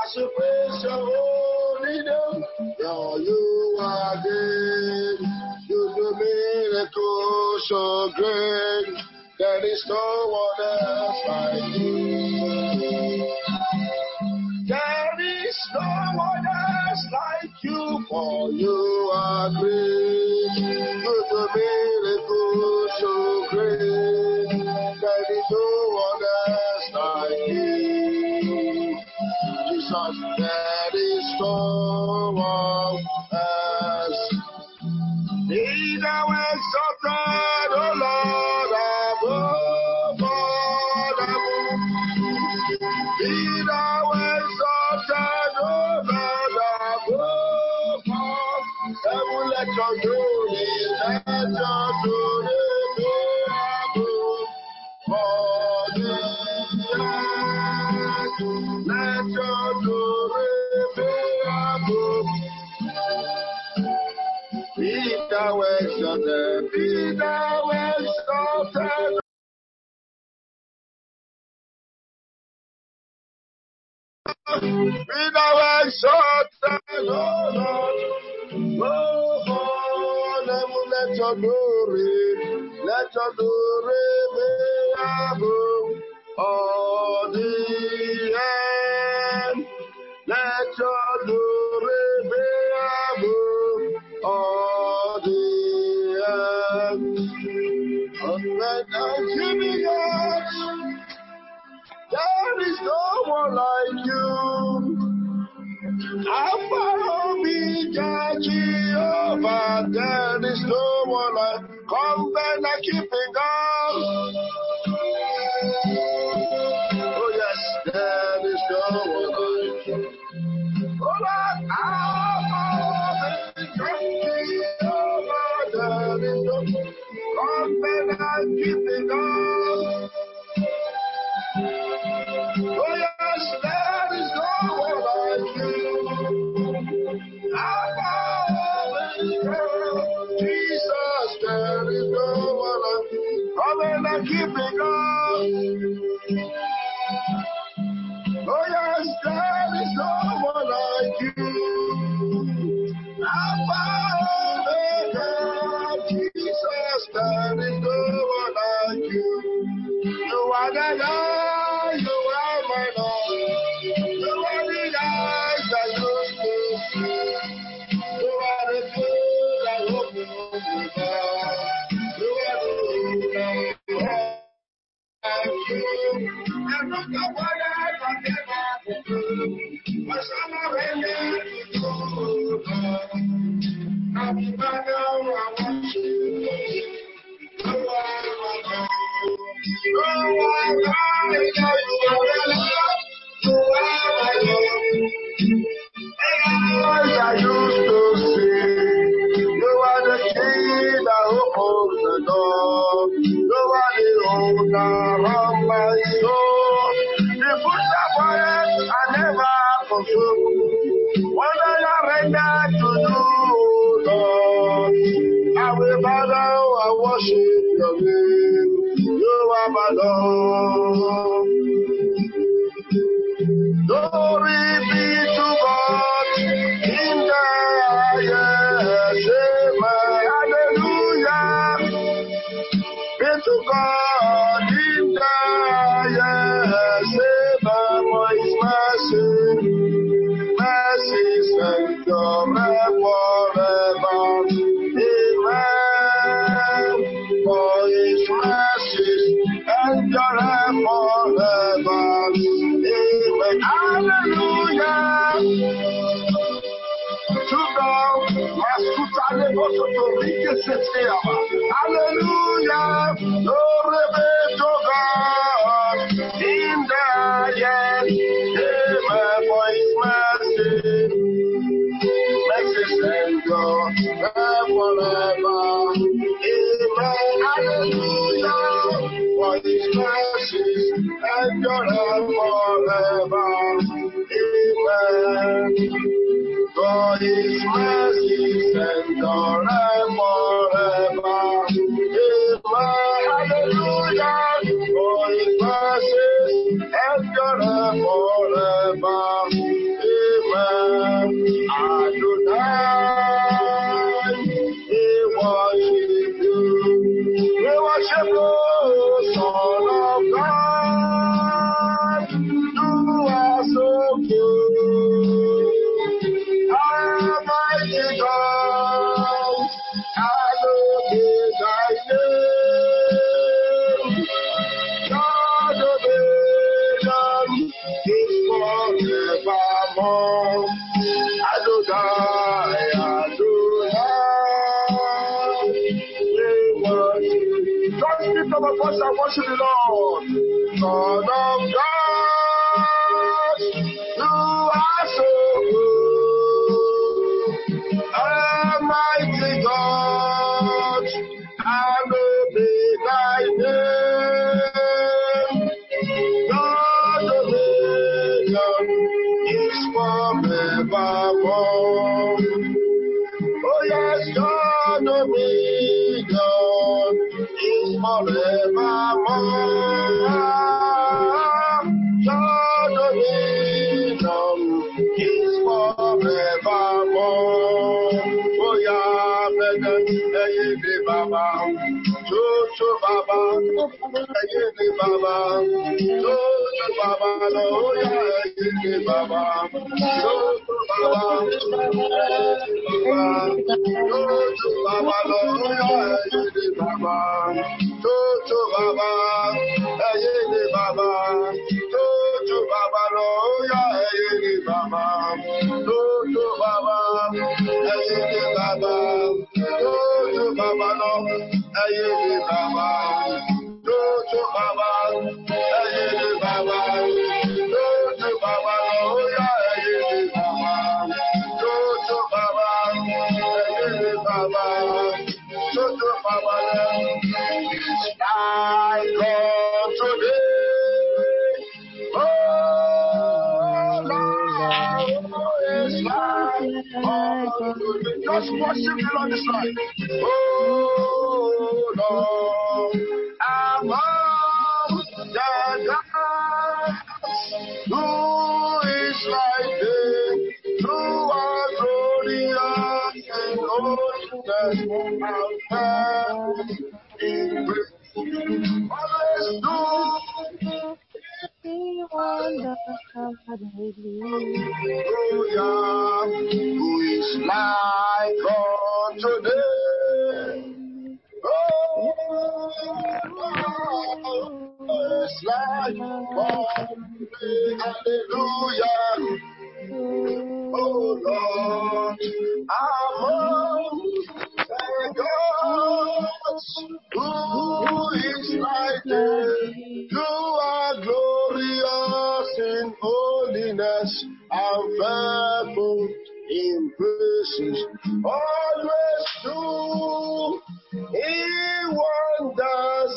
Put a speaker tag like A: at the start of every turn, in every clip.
A: should praise your holy name. Lord, you are good. You do miracles so great. There is no one else like you. There is no one else like you, for you are great. You do miracles so great. There is no one else like you. Jesus, there is no one else. Be thou exalted, O Lord, above all heaven. Be thou exalted, O Lord, above all heaven. Let your glory be above all the earth. Let your glory be above. Be thou exalted, be thou exalted. Be thou exalted, O Lord. Oh, let your glory be above all the earth. Let your glory be above all the earth. And when I'm giving up, there is no one like you. Alpha Omega Jehovah, there is no one like. Come and keeping God. Oh yes, there is no one like you. Oh Lord, Alpha Omega Jehovah, there is no. Come and keeping God. Oh yes, there is no one like you. Alpha Omega, Jesus, there is no one like you. Come and keep it going. Oh yes, there is no one like you. Alpha Omega, Jesus, there is no one like you. You are the Lord, you are my Lord. You are the eyes that used to see. You are the food that opened the door. You are the food that you. And look at what I can never do. But some are ready to do. I'm back now, I want you. You are my God. You are my God. You are my God. I used to see, you are the key that opens the door. You are the owner of my soul. The foot of fire I never consume. What I render to you, Lord, I will bow down and worship your name. You are my Lord. Glory be to God in the highest. Amen. Hallelujah. Be to God in the highest. Amen. For His mercy, mercies endure forever. Amen. For His mercies endure forever. Amen. Hallelujah. To God, hallelujah. Glory be to God in the highest. Amen. For His mercy, mercies endure forever. Amen. Hallelujah. For His mercies endure forever. Amen. For His mercies endure forever. Amen. Hallelujah. For His mercies endure forever. forevermore. Adonai, Adonai. Just lift up a voice and worship the Lord. Son of God, you are so good. Almighty God, hallowed be thy name. Your dominion is forevermore. Oh yes, your dominion is forevermore. Your dominion is forevermore. Oh yeah, baby, Baba, Jojo Baba, baby Baba, Jojo Baba, oh yeah, baby Baba, Jojo Baba, Jojo Baba, oh yeah, baby Baba, Jojo Baba, baby Baba, Jojo Baba, oh yeah, baby Baba, Jojo Baba, baby Baba, Jojo Baba, no, baby Baba, Jojo Baba, baby Baba, Jojo Baba, oh yeah, baby Baba, Jojo Baba, baby Baba, Jojo Baba, it's my God today. Oh Lord, it's my God today. Just worship the Lord this night. Oh Lord, among the gods, who is like thee? You are glorious in holiness and in grace. Always do. Hallelujah, who is like unto thee? Oh, it's like unto thee. Hallelujah. Oh Lord, among the gods, who is like thee? You are glorious in holiness and faithful in praises. Always do in wonders.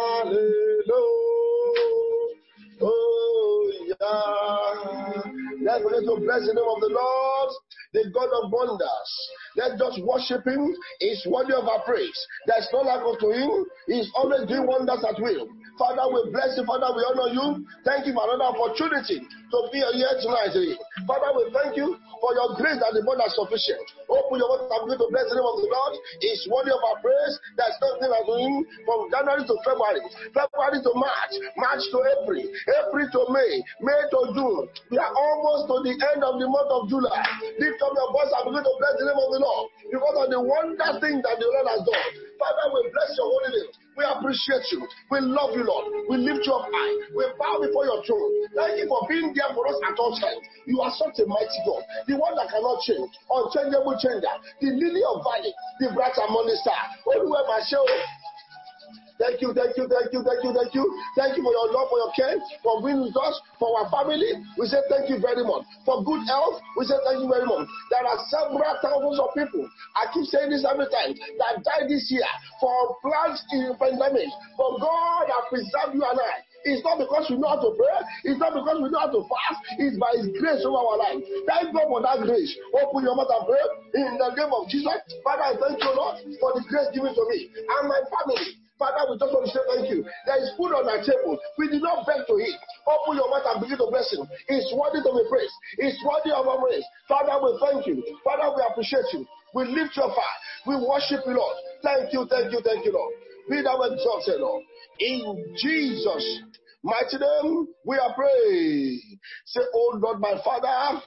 A: Hallelujah. Oh yeah. Let's begin to bless the name of the Lord, the God of wonders. Let's just worship Him. He's worthy of our praise. There's no lack unto Him. He's always doing wonders at will. Father, we bless you. Father, we honor you. Thank you for another opportunity to be here tonight. Father, we thank you for your grace that is more than sufficient. Open your mouth and begin to bless the name of the Lord. He's worthy of our praise. There's nothing like Him from January to February, February to March, March to April, April to May, May to June. We are almost to the end of the month of July. Lift up your voice and begin to bless the name of the Lord because of the wonderful thing that the Lord has done. Father, we bless your holy name. We appreciate you. We love you, Lord. We lift you up high. We bow before your throne. Thank you for being there for us at all times. You are such a mighty God. The one that cannot change. Unchangeable changer. The lily of valley. The bright and morning star. Everywhere my show. Thank you, thank you, thank you, thank you, thank you. Thank you for your love, for your care, for being with us, for our family. We say thank you very much. For good health, we say thank you very much. There are several thousands of people, I keep saying this every time, that died this year for plans in pandemic. But God has preserved you and I. It's not because we know how to pray. It's not because we know how to fast. It's by His grace over our life. Thank God for that grace. Open your mouth and pray in the name of Jesus. Father, I thank you, Lord, for the grace given to me and my family. Father, we just want to say thank you. There is food on our table. We did not beg to eat. Open your mouth and begin to bless Him. It's worthy to be praised. It's worthy of our praise. Father, we thank you. Father, we appreciate you. We lift your fire. We worship you, Lord. Thank you, thank you, thank you, Lord. Be thou exalted, Lord. In Jesus' mighty name, we are praying. Say, oh Lord, my Father,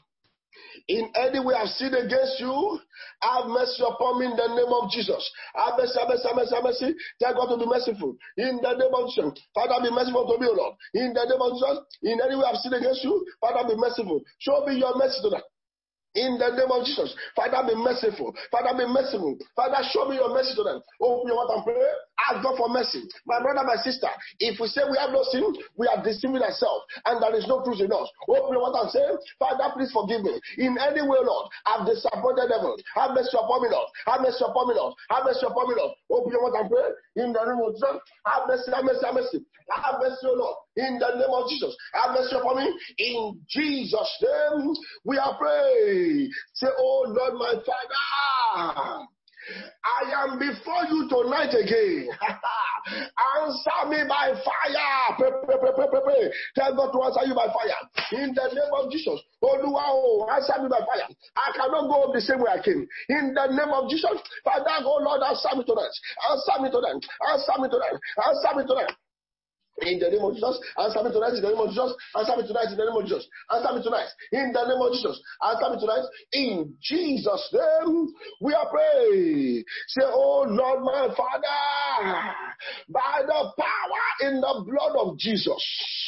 A: In any way I've sinned against you, have mercy upon me in the name of Jesus. Have mercy, have mercy, have mercy, have mercy. Tell God to be merciful. In the name of Jesus. Father, be merciful to me, O Lord. In the name of Jesus. In any way I've sinned against you, Father, be merciful. Show me your mercy tonight. In the name of Jesus, Father, be merciful. Father, be merciful. Father, show me your mercy to them. Open your mouth and pray. Ask God for mercy. My brother, my sister, if we say we have no sin, we are deceiving ourselves, and there is no truth in us. Open your mouth and say, Father, please forgive me. In any way, Lord, I've disappointed them. Have mercy upon me, Lord. Have mercy upon me, Lord. Have mercy upon me, Lord. Open your mouth and pray. In the name of Jesus, have mercy, have mercy, have mercy. Have mercy, O Lord. In the name of Jesus, have mercy upon me. In Jesus' name, we are praying. Say, oh Lord, my Father, I am before you tonight again. Answer me by fire. Pray. Tell God to answer you by fire. In the name of Jesus. Oh, wow. Answer me by fire. I cannot go the same way I came. In the name of Jesus. Father, oh Lord, answer me tonight. Answer me tonight. Answer me tonight. Answer me tonight. In the name of Jesus, answer me tonight in the name of Jesus, answer me tonight in the name of Jesus, answer me tonight in the name of Jesus, answer me tonight in Jesus' name. We are praying. Say, oh Lord, my Father, by the power in the blood of Jesus,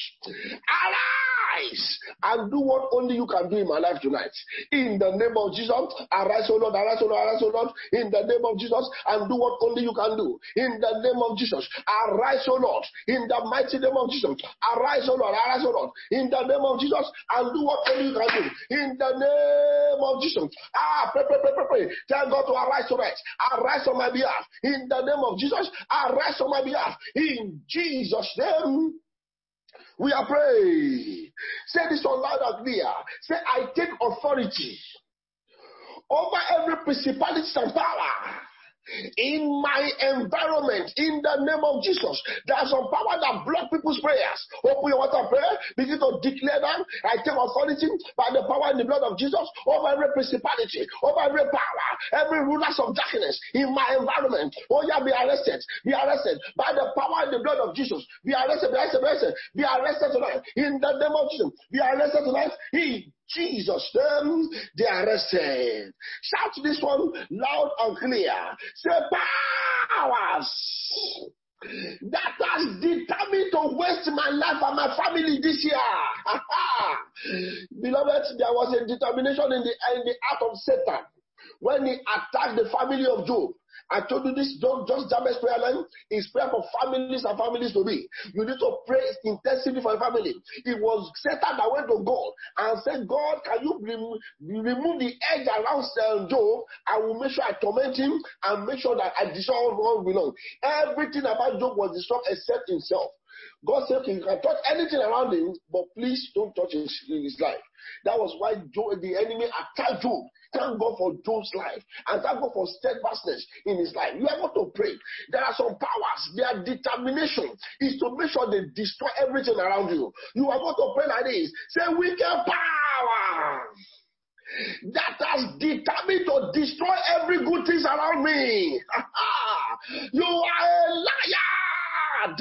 A: arise and do what only you can do in my life tonight. In the name of Jesus, arise, O Lord, arise, O Lord, arise, O Lord, in the name of Jesus, and do what only you can do. In the name of Jesus, arise, O Lord, in the mighty name of Jesus, arise, O Lord, arise, O Lord, in the name of Jesus, and do what only you can do. In the name of Jesus, pray. Tell God to arise tonight. Arise on my behalf. In the name of Jesus, arise on my behalf. In Jesus' name, we are praying. Say this one loud and clear. Say, I take authority over every principality and power in my environment, in the name of Jesus. There's some power that block people's prayers. Open your mouth and pray. Begin to declare them. I take authority by the power in the blood of Jesus over every principality, over every power, every rulers of darkness in my environment. Oh yeah, be arrested. Be arrested by the power in the blood of Jesus. Be arrested, be arrested, be arrested. Be arrested tonight in the name of Jesus. Be arrested tonight in Jesus' name, they are arrested. Shout this one loud and clear. Say, powers that has determined to waste my life and my family this year. Beloved, there was a determination in the heart of Satan when he attacked the family of Job. I told you this, don't just Jabez prayer line is prayer for families and families to be. You need to pray intensively for your family. It was Satan that went to God and said, God, can you remove the edge around Job? I will make sure I torment him and make sure that I destroy all belong. Everything about Job was destroyed except himself. God said, okay, you can touch anything around him, but please don't touch his life. That was why the enemy attacked Job. Thank God for Job's life. And thank God for steadfastness in his life. You are going to pray. There are some powers. Their determination is to make sure they destroy everything around you. You are going to pray like this. Say, wicked power that has determined to destroy every good thing around me. You are a liar.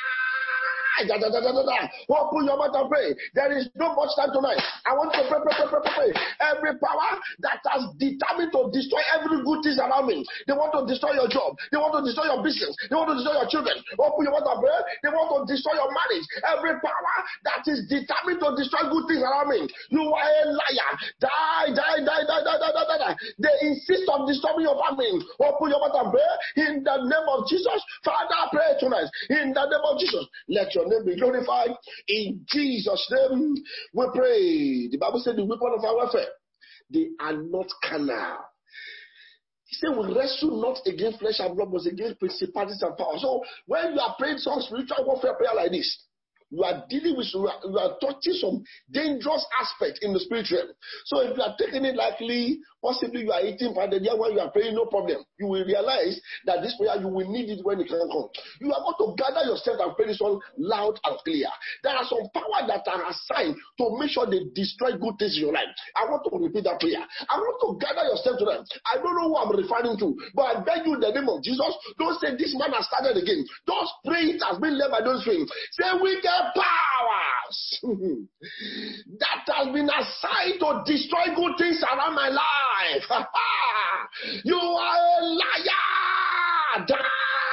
A: Open your mouth and pray. There is no much time tonight. I want to pray. Every power that has determined to destroy every good thing around me. They want to destroy your job. They want to destroy your business. They want to destroy your children. Open your mouth and pray. They want to destroy your marriage. Every power that is determined to destroy good things around me. You are a liar. Die. They insist on disturbing your family. Open your mouth and pray. In the name of Jesus. Father, pray tonight. In the name of Jesus. Let your name be glorified. In Jesus' name we pray. The Bible said the weapon of our warfare, they are not carnal. He said we wrestle not against flesh and blood, but against principalities and powers. So when you are praying some spiritual warfare prayer like this, you are dealing with, you are touching some dangerous aspect in the spirit realm. So if you are taking it lightly, possibly you are eating pounded yam while you are praying, no problem. You will realize that this prayer, you will need it when it can come. You are going to gather yourself and pray this one loud and clear. There are some power that are assigned to make sure they destroy good things in your life. I want to repeat that prayer. I want to gather yourself to them. I don't know who I'm referring to, but I beg you in the name of Jesus, don't say this man has started again. Just pray it has been led by those things. Say, we can powers that has been assigned to destroy good things around my life, you are a liar. Die.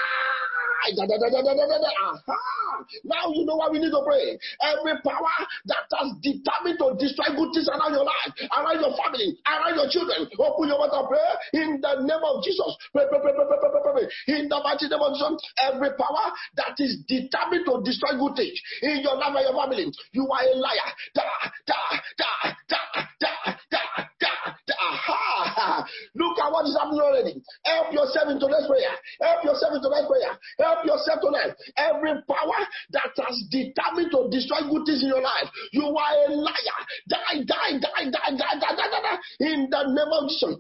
A: Now you know why we need to pray. Every power that has determined to destroy good things around your life, around your family, around your children, open your mouth and pray in the name of Jesus. Pray. In the mighty name of Jesus, every power that is determined to destroy good things in your life and your family, you are a liar. Look at what is happening already. Help yourself in today's prayer. Help yourself in today's prayer. Help yourself tonight. Every power that has determined to destroy good things in your life, you are a liar. Die. In the name of Jesus.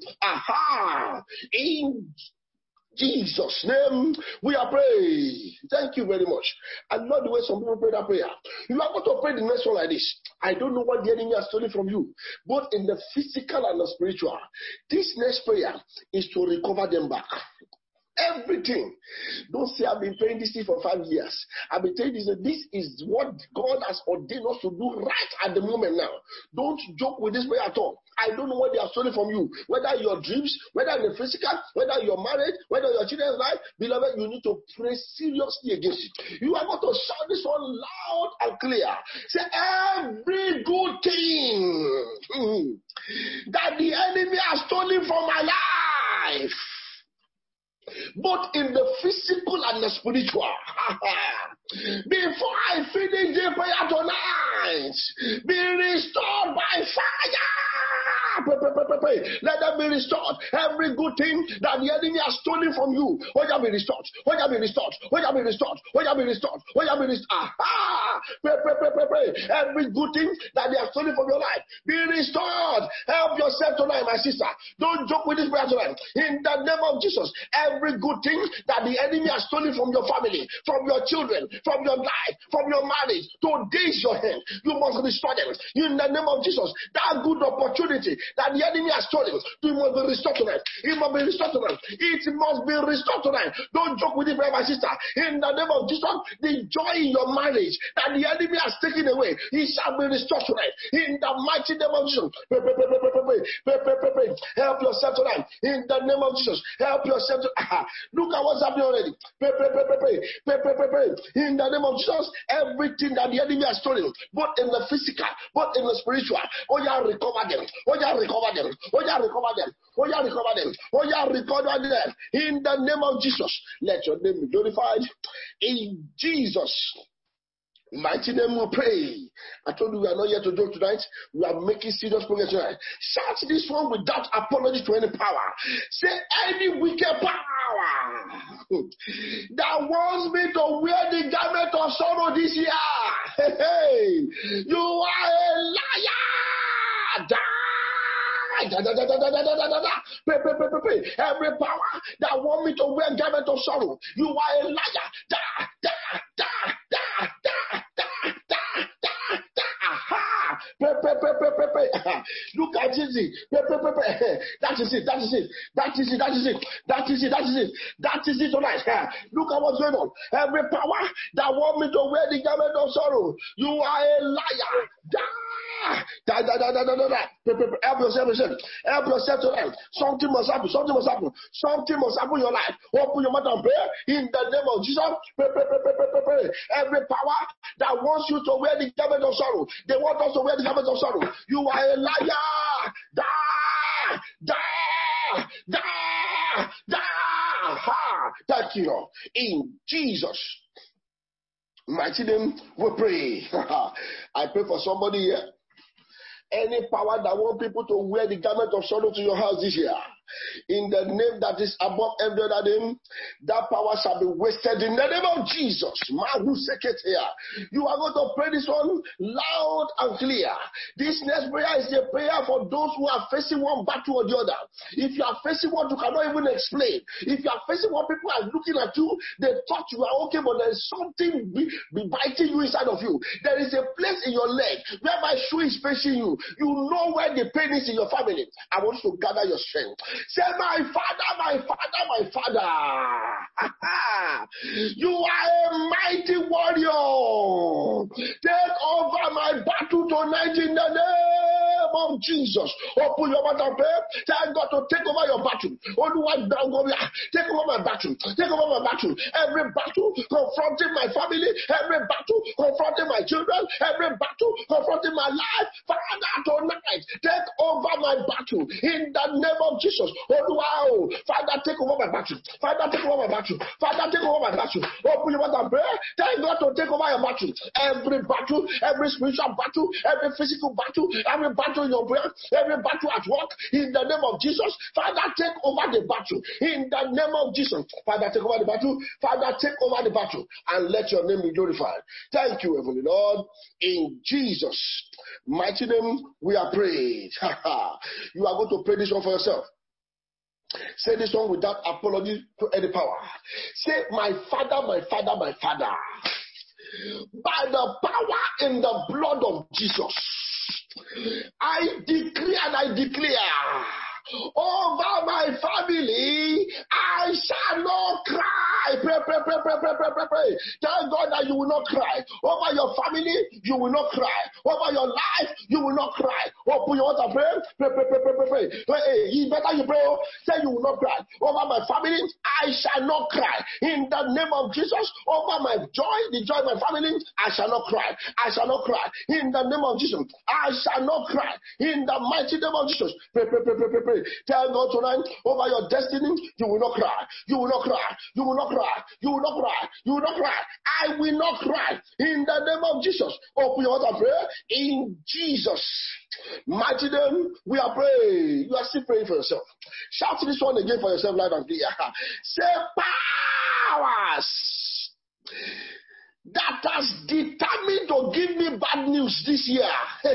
A: In Jesus' name, we are praying. Thank you very much. I love the way some people pray that prayer. You are going to pray the next one like this. I don't know what the enemy has stolen from you, both in the physical and the spiritual. This next prayer is to recover them back. Everything. Don't say I've been praying this thing for 5 years. I've been telling you this is what God has ordained us to do right at the moment now. Don't joke with this prayer at all. I don't know what they have stolen from you. Whether your dreams, whether in the physical, whether your marriage, whether your children's life, beloved, you need to pray seriously against it. You are going to shout this one loud and clear. Say every good thing that the enemy has stolen from my life, both in the physical and the spiritual. Before I finish the prayer tonight, be restored by fire. Let them be restored. Every good thing that the enemy has stolen from you, what shall be restored? What shall be restored? What shall be restored? What shall be restored? What shall be restored? Pray. Every good thing that they have stolen from your life, be restored. Help yourself tonight, my sister. Don't joke with this prayer tonight. In the name of Jesus, every good thing that the enemy has stolen from your family, from your children, from your life, from your marriage, today is your hand. You must restore them. In the name of Jesus, that good opportunity that the enemy has stolen, it must be restored tonight. It must be restored tonight. It must be restored tonight. Don't joke with it, my sister. In the name of Jesus, the joy in your marriage that the enemy has taken away, it shall be restored tonight. In the mighty name of Jesus. Pray. Help yourself tonight. In the name of Jesus. Help yourself. Look at what's happening already. Pray. In the name of Jesus, everything that the enemy has stolen, both in the physical, both in the spiritual, recover them. In the name of Jesus, let your name be glorified. In Jesus' mighty name we pray. I told you we are not here to joke tonight. We are making serious progress tonight. Shout this one without apology to any power. Say any wicked power that wants me to wear the garment of sorrow this year. You are a liar. Every power that want me to wear garment of sorrow, you are a liar. Look at it. That is it tonight. Look at what's going on. Every power that want me to wear the garment of sorrow, you are a liar. Help yourself tonight. Something must happen in your life. Open your mouth and pray in the name of Jesus. Pray. Every power that wants you to wear the garment of sorrow, they want us to wear the garment of sorrow. You are a liar. Thank you, Lord. In Jesus' mighty name we pray. I pray for somebody here. Any power that want people to wear the garment of sorrow to your house this year, in the name that is above every other name, that power shall be wasted in the name of Jesus. You are going to pray this one loud and clear. This next prayer is a prayer for those who are facing one battle or the other. If you are facing one you cannot even explain, if you are facing one people are looking at you, they thought you are okay, but there is something be biting you inside of you. There is a place in your leg where my shoe is facing you. You know where the pain is in your family. I want you to gather your strength. Say, my Father, my Father, my Father. You are a mighty warrior. Take over my battle tonight in the name of Jesus. Open your mouth and pray. Tell God to take over your battle. Take over my battle. Take over my battle. Every battle confronting my family, every battle confronting my children, every battle confronting my life. Father, tonight, take over my battle in the name of Jesus. Oh, Father, take over my battle. Father, take over my battle. Father, take over my battle. Open your mouth and pray. Tell God to take over your battle. Every battle, every spiritual battle, every physical battle, every battle in your prayer, every battle at work, in the name of Jesus. Father, take over the battle in the name of Jesus. Father, take over the battle. Father, take over the battle and let your name be glorified. Thank you, Heavenly Lord. In Jesus' mighty name, we are prayed. You are going to pray this one for yourself. Say this one without apology to any power. Say, my Father, my Father, my Father. By the power in the blood of Jesus, I decree and I declare over my family, I shall not cry. Pray, pray, pray, pray, pray, pray, pray, pray. Tell God that you will not cry. Over your family, you will not cry. Over your life, you will not cry. Open your mouth and pray. Pray, pray, pray, pray, pray, pray. Hey, you better you pray. Say you will not cry. Over my family, I shall not cry. In the name of Jesus, over my joy, the joy of my family, I shall not cry. I shall not cry. In the name of Jesus, I shall not cry. In the mighty name of Jesus, pray, pray, pray, pray, pray, pray. Tell God tonight, over your destiny, you will not cry. You will not cry. You will not cry. You will not cry. You will not cry. I will not cry. In the name of Jesus, open your heart and pray. In Jesus' mighty name, we are praying. You are still praying for yourself. Shout this one again for yourself, loud and clear. Say, powers that has determined to give me bad news this year.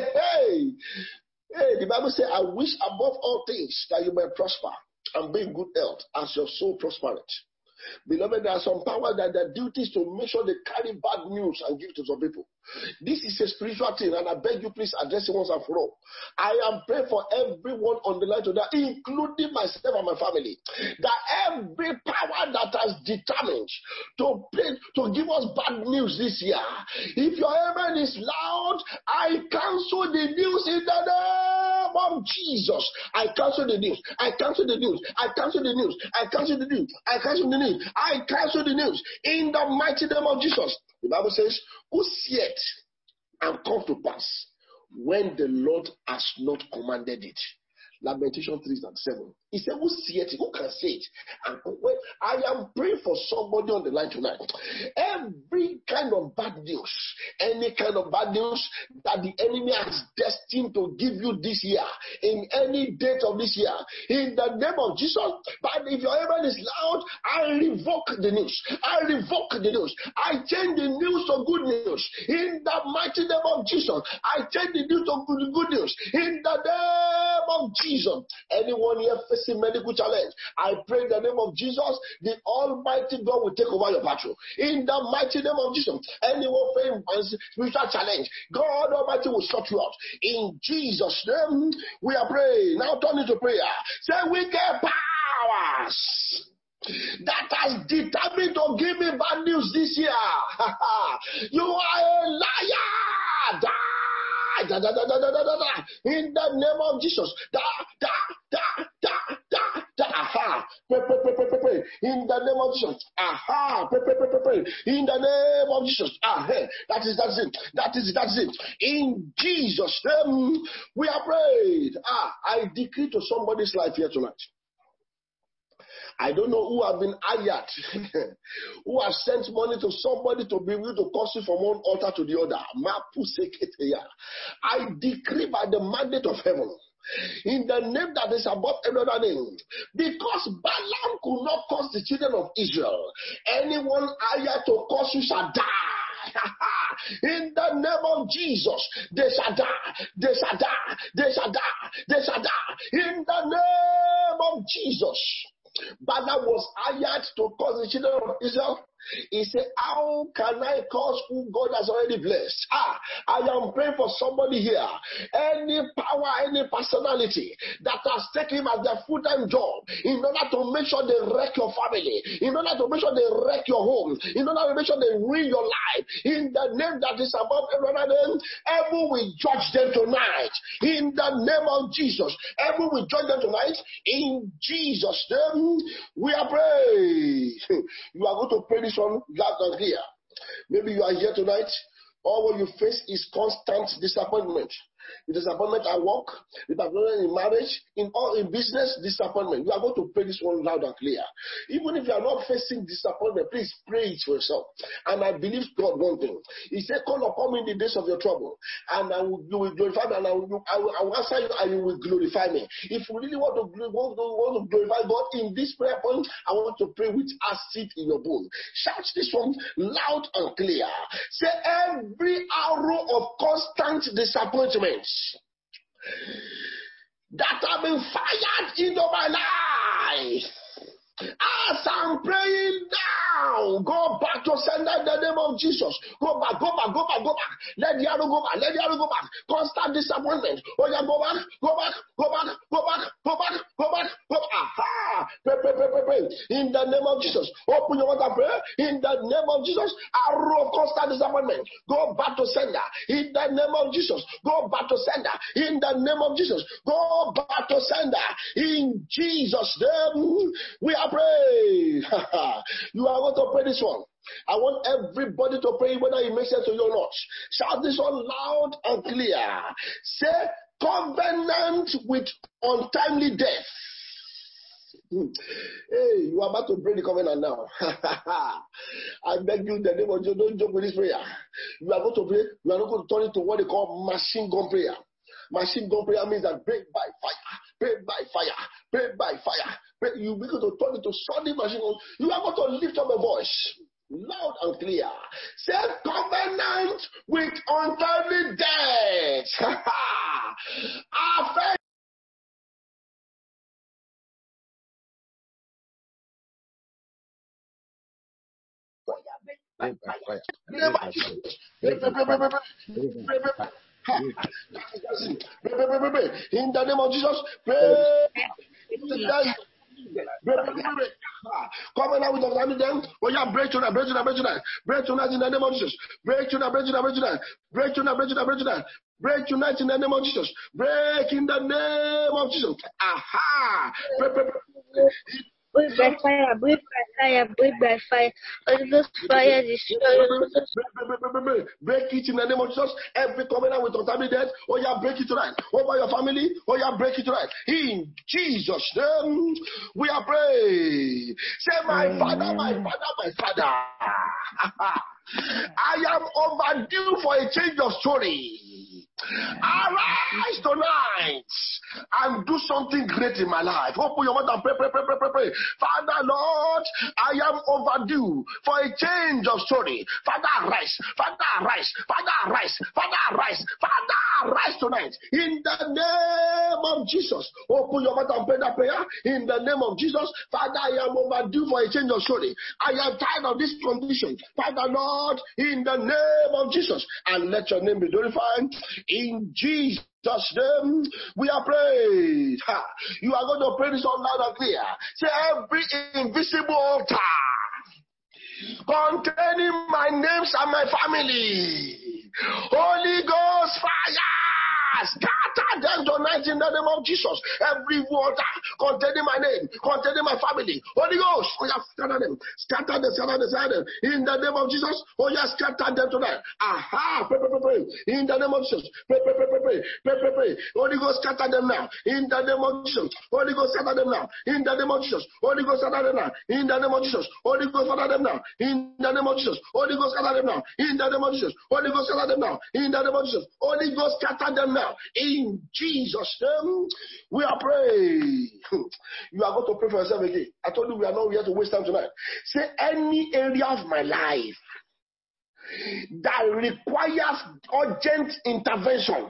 A: Hey, the Bible says, I wish above all things that you may prosper and be in good health as your soul prospereth. Beloved, there are some powers that their duty is to make sure they carry bad news and give to some people. This is a spiritual thing, and I beg you, please address it once and for all. I am praying for everyone on the line today, including myself and my family, that every power that has determined to give us bad news this year, if your amen is loud, I cancel the news in the name of Jesus. I cancel the news. I cancel the news. I cancel the news. I cancel the news. I cancel the news. I cancel the news in the mighty name of Jesus. The Bible says, who seeth and come to pass when the Lord has not commanded it? Lamentation 3:7. He said, who seeth it? Who can say it? And when I am praying for somebody on the line tonight, every kind of bad news, any kind of bad news that the enemy has destined to give you this year, in any date of this year, in the name of Jesus, but if your amen is loud, I revoke the news. I revoke the news. I change the news to good news. In the mighty name of Jesus, I change the news to good news. In the name of Jesus, anyone here facing medical challenge, I pray in the name of Jesus, the Almighty God will take over your battle. In the mighty name of Jesus, anyone facing spiritual challenge, God Almighty will sort you out. In Jesus' name, we are praying. Now turn into prayer. Say, wicked powers that has determined to give me bad news this year. You are a liar. In the name of Jesus. In the name of Jesus. In the name of Jesus. That is it. In Jesus' name, we are prayed. I decree to somebody's life here tonight. I don't know who have been hired, who have sent money to somebody to be able to cause you from one altar to the other. I decree by the mandate of heaven, in the name that is above every other name, because Balaam could not curse the children of Israel, anyone hired to curse you shall die. In the name of Jesus, they shall die. They shall die. They shall die. They shall die. In the name of Jesus. Balaam was hired to cause the children of Israel. He said, how can I curse who God has already blessed? I am praying for somebody here. Any power, any personality that has taken him as their full-time job in order to make sure they wreck your family, in order to make sure they wreck your home, in order to make sure they ruin your life, in the name that is above every other name, heaven will judge them tonight. In the name of Jesus, heaven will judge them tonight. In Jesus' name, we are praying. You are going to pray this one loud and clear. Maybe you are here tonight. All what you face is constant disappointment. The disappointment at work, the disappointment in marriage, in business, disappointment. You are going to pray this one loud and clear. Even if you are not facing disappointment, please pray it for yourself. And I believe God one thing. He said, call upon me in the days of your trouble, and you will glorify me, and I will answer you, and you will glorify me. If you really want to glorify God in this prayer point, I want to pray with acid in your bone. Shout this one loud and clear. Say, every arrow of constant disappointment that have been fired into my life, as I'm praying now, go back to sender in the name of Jesus. Go back. Let the arrow go back. Constant disappointment. Oh yeah, go back. Aha. Pray. In the name of Jesus. Open your mouth and pray. In the name of Jesus. Arrow of constant disappointment. Go back to sender. In the name of Jesus. Go back to sender. In the name of Jesus. Go back to sender. In Jesus' name, we are praying. You are going to pray this one. I want everybody to pray, whether it makes sense to you or not. Shout this one loud and clear. Say, covenant with untimely death. Hey, you are about to pray the covenant now. I beg you in the name of Jesus, don't joke with this prayer. You are going to pray. You are not going to turn it to what they call machine gun prayer. Machine gun prayer means that break by fire. You begin to turn it to sudden machine gun. You are going to lift up a voice loud and clear. Say, covenant with untimely death. In the name of Jesus, pray. Covenant with them. Oh yeah, break tonight in the name of Jesus. Break tonight in the name of Jesus. Break in the name of Jesus. Aha.
B: Break by fire. Holy Ghost fire destroy.
A: Break it in the name of Jesus. Every covenant with untimely death, oh yeah, break it tonight. Over your family, oh yeah, break it tonight. In Jesus' name, we are praying. Say, my Father. I am overdue for a change of story. Arise tonight and do something great in my life. Open your mouth and pray. Father, Lord, I am overdue for a change of story. Father, arise tonight. In the name of Jesus. Open your mouth and pray that prayer. In the name of Jesus. Father, I am overdue for a change of story. I am tired of this condition. Father, Lord, in the name of Jesus. And let your name be glorified. In Jesus' name, we are praying. You are going to pray this all loud and clear. Say, every invisible altar containing my names and my family, Holy Ghost fire, scatter them tonight in the name of Jesus. Every water containing my name, containing my family, Holy Ghost, oh yeah, scatter them. In the name of Jesus, oh yeah, scatter them tonight. Aha, pray. In the name of Jesus, pray. Holy Ghost, scatter them now. In the name of Jesus, Holy Ghost, scatter them now. In the name of Jesus, Holy Ghost, scatter them now. In the name of Jesus, Holy Ghost, scatter them now. In the name of Jesus, Holy Ghost, scatter them now. In the name of Jesus, Holy Ghost, scatter them now. In the name of Jesus, Holy Ghost, scatter them now. In Jesus' name, we are praying. You are going to pray for yourself again. I told you we are not here to waste time tonight. Say, any area of my life that requires urgent intervention.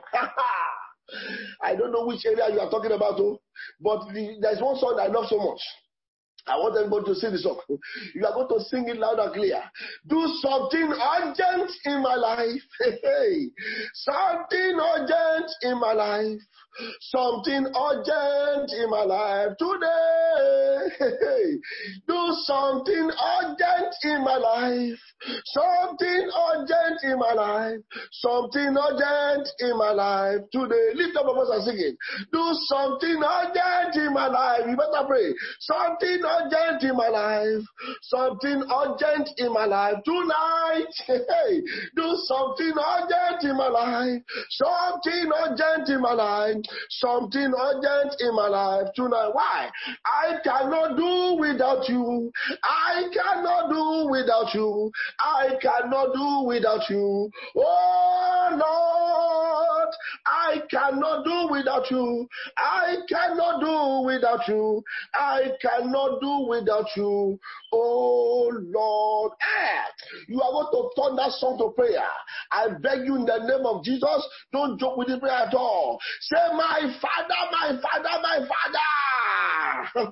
A: I don't know which area you are talking about, but there's one song I love so much. I want everybody to sing this song. You are going to sing it loud and clear. Do something urgent in my life. Hey. Something urgent in my life. Something urgent in my life today. Hey. Do something urgent in my life. Something urgent in my life. Something urgent in my life today. Lift up your voice and sing it. Do something urgent in my life. You better pray. Something urgent in my life. Something urgent in my life tonight. Hey. Do something urgent in my life. Something urgent in my life. Something urgent in my life tonight. Why? I cannot do without you. I cannot do without you. I cannot do without you. Oh Lord, I cannot do without you. I cannot do without you. I cannot do without you. Oh Lord. You are going to turn that song to prayer. I beg you in the name of Jesus, don't joke with the prayer at all. Say, my Father, my Father, my Father.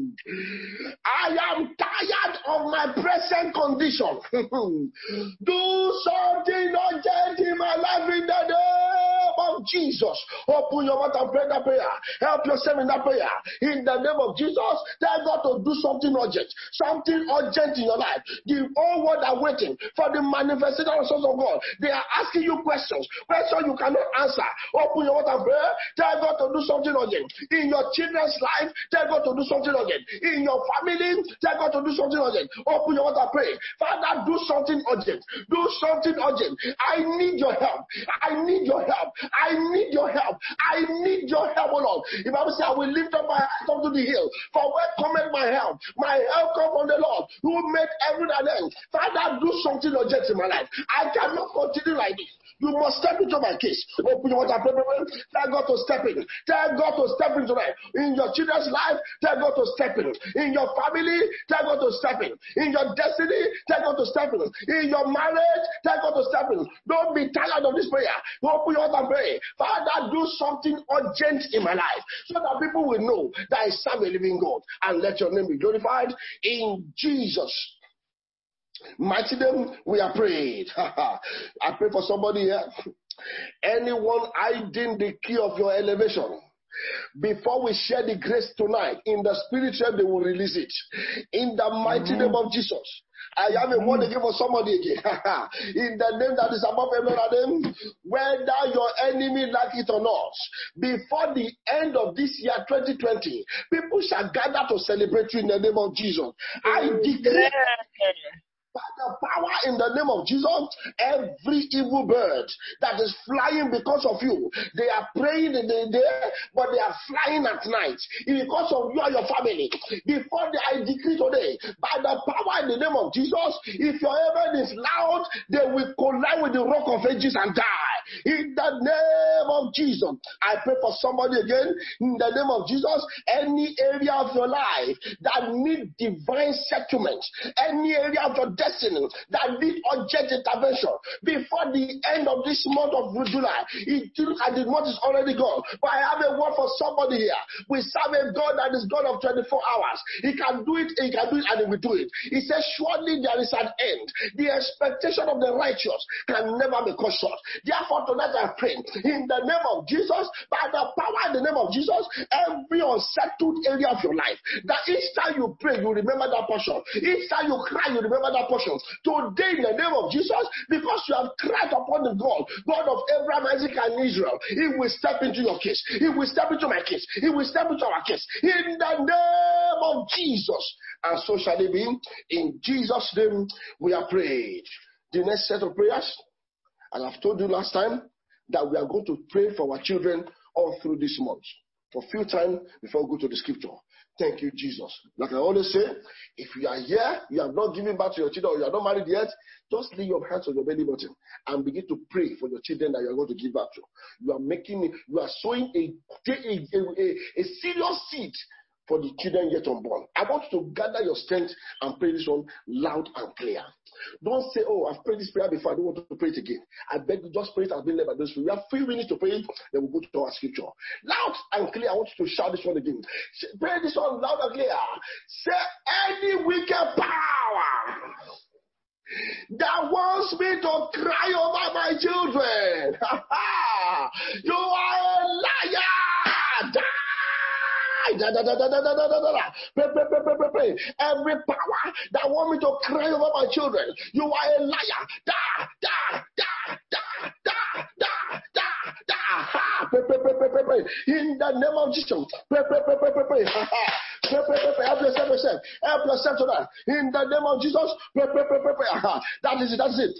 A: I am tired of my present condition. Do something urgent in my life in the name of Jesus. Open your mouth and pray that prayer. Help yourself in that prayer. In the name of Jesus, tell God to do something urgent. Something urgent in your life. The whole world are waiting for the manifestation of the sons of God. They are asking you questions you cannot answer. Open your mouth and pray. Tell God to do something urgent. In your children's life, tell God to do something urgent. In your family, tell God to do something urgent. Open your mouth and pray. Father, do something urgent. Do something urgent. I need your help. I need your help. I need your help. I need your help, O Lord. The Bible says, I will lift up my eyes unto the hill. For where cometh my help? My help comes from the Lord who made heaven and earth. Father, do something urgent in my life. I cannot continue like this. You must step into my case. Open your mouth and pray. Tell God to step in. Tell God to step in tonight. In your children's life, tell God to step in. In your family, tell God to step in. In your destiny, tell God to step in. In your marriage, tell God to step in. Don't be tired of this prayer. Open your mouth and pray. Father, do something urgent in my life so that people will know that I serve a living God. And let your name be glorified in Jesus' mighty name. We are prayed. I pray for somebody here. Anyone hiding the key of your elevation, before we share the grace tonight, in the spiritual, they will release it. In the mighty name of Jesus. I have a word again for somebody again. In the name that is above every other name, whether your enemy like it or not, before the end of this year 2020, people shall gather to celebrate you in the name of Jesus. I declare by the power in the name of Jesus, every evil bird that is flying because of you, they are praying in the day, but they are flying at night. Because of you and your family. Before I decree today, by the power in the name of Jesus, if your heaven is loud, they will collide with the rock of ages and die. In the name of Jesus, I pray for somebody again. In the name of Jesus, any area of your life that need divine settlement, any area of your destiny that need urgent intervention before the end of this month of July. And the month is already gone. But I have a word for somebody here. We serve a God that is God of 24 hours. He can do it, and he will do it. He says, surely there is an end. The expectation of the righteous can never be cut short. Therefore, tonight I pray in the name of Jesus, by the power in the name of Jesus, every unsettled area of your life, that each time you pray, you remember that portion. Each time you cry, you remember that portion. Today, in the name of Jesus, because you have cried upon the God of Abraham, Isaac, and Israel, He will step into your case. He will step into my case. He will step into our case. In the name of Jesus. And so shall it be. In Jesus' name, we are prayed. The next set of prayers, as I've told you last time, that we are going to pray for our children all through this month. For a few times before we go to the scripture. Thank you, Jesus. Like I always say, if you are here, you have not given back to your children, or you are not married yet, just lay your hands on your belly button and begin to pray for your children that you are going to give back to. You are sowing a serious seed for the children yet unborn. I want you to gather your strength and pray this one loud and clear. Don't say, oh, I've prayed this prayer before, I don't want to pray it again. I beg you, just pray it as been led by those people. We have 3 minutes to pray it, then we'll go to our scripture. Loud and clear, I want you to shout this one again. Pray this one loud and clear. Say, any wicked power that wants me to cry over my children, you are a liar. Pray. Every power that want me to cry over my children, you are a liar. Pray. In the name of Jesus. Pray. Help yourself to that. In the name of Jesus. Pray. That is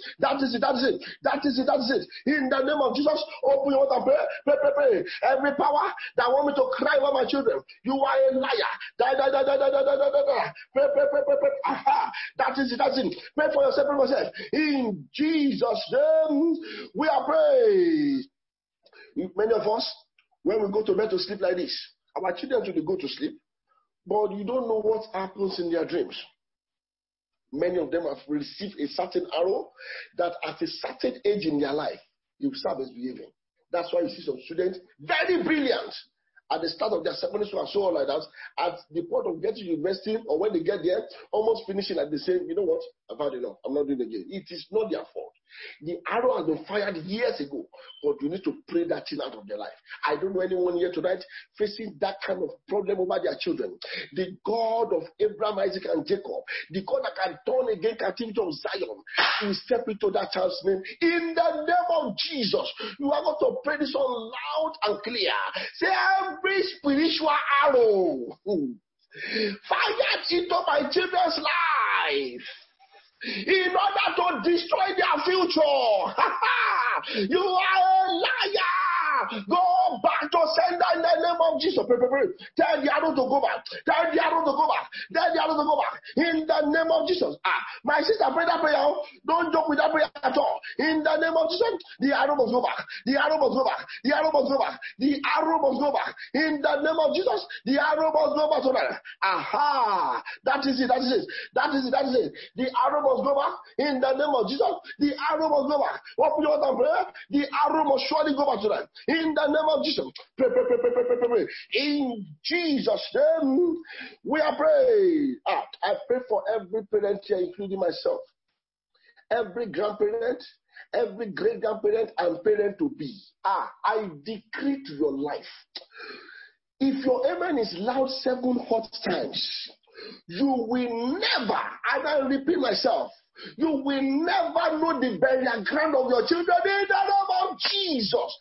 A: it. In the name of Jesus. Open your mouth and pray. Every power that want me to cry over my children, you are a liar. Pray. That is it. Pray for yourself. In Jesus' name, we are praying. Many of us, when we go to bed to sleep like this, our children will go to sleep, but you don't know what happens in their dreams. Many of them have received a certain arrow that at a certain age in their life, you start misbehaving. That's why you see some students, very brilliant, at the start of their secondary school and so on like that, at the point of getting to university or when they get there, almost finishing at the same, you know what, I've had enough, I'm not doing it again. It is not their fault. The arrow has been fired years ago, but you need to pray that thing out of their life. I don't know anyone here tonight facing that kind of problem over their children. The God of Abraham, Isaac, and Jacob, the God that can turn again captivity of Zion, will step into that child's name. In the name of Jesus, you are going to pray this one loud and clear. Say, every spiritual arrow fired into my children's life, in order to destroy their future. You are a liar. Go back to sender in the name of Jesus. Pray. Tell the arrow to go back. In the name of Jesus. My sister, pray that prayer. Don't joke with that prayer at all. In the name of Jesus, the arrow must go back. The arrow must go back. In the name of Jesus, the arrow must go back tonight. That is it. The arrow must go back. In the name of Jesus, the arrow must go back. Open your mouth and pray. The arrow must surely go back tonight. In the name of Jesus. Pray. In Jesus' name, we are praying. I pray for every parent here, including myself. Every grandparent, every great-grandparent, and parent to be. I decree to your life. If your amen is loud 7 hot times, you will never, and I repeat myself, you will never know the burial ground of your children in the name of Jesus.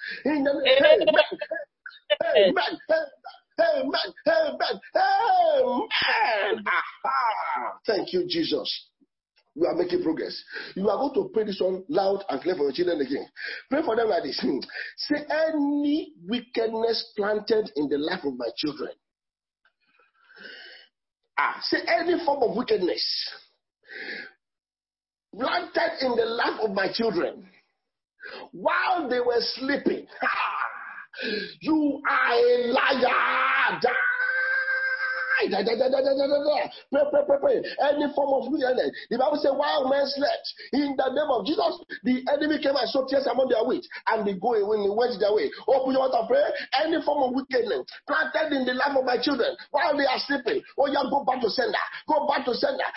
A: Amen. Thank you, Jesus. We are making progress. You are going to pray this one loud and clear for your children again. Pray for them like this. Say, any wickedness planted in the life of my children. Say, any form of wickedness planted in the life of my children while they were sleeping. You are a liar. Pray. Any form of wickedness. The Bible says, while men slept, in the name of Jesus, the enemy came and sowed tears among their wheat, and they go away, they went their way. Open your mouth and pray. Any form of wickedness planted in the life of my children while they are sleeping, go back to sender. Go back to sender.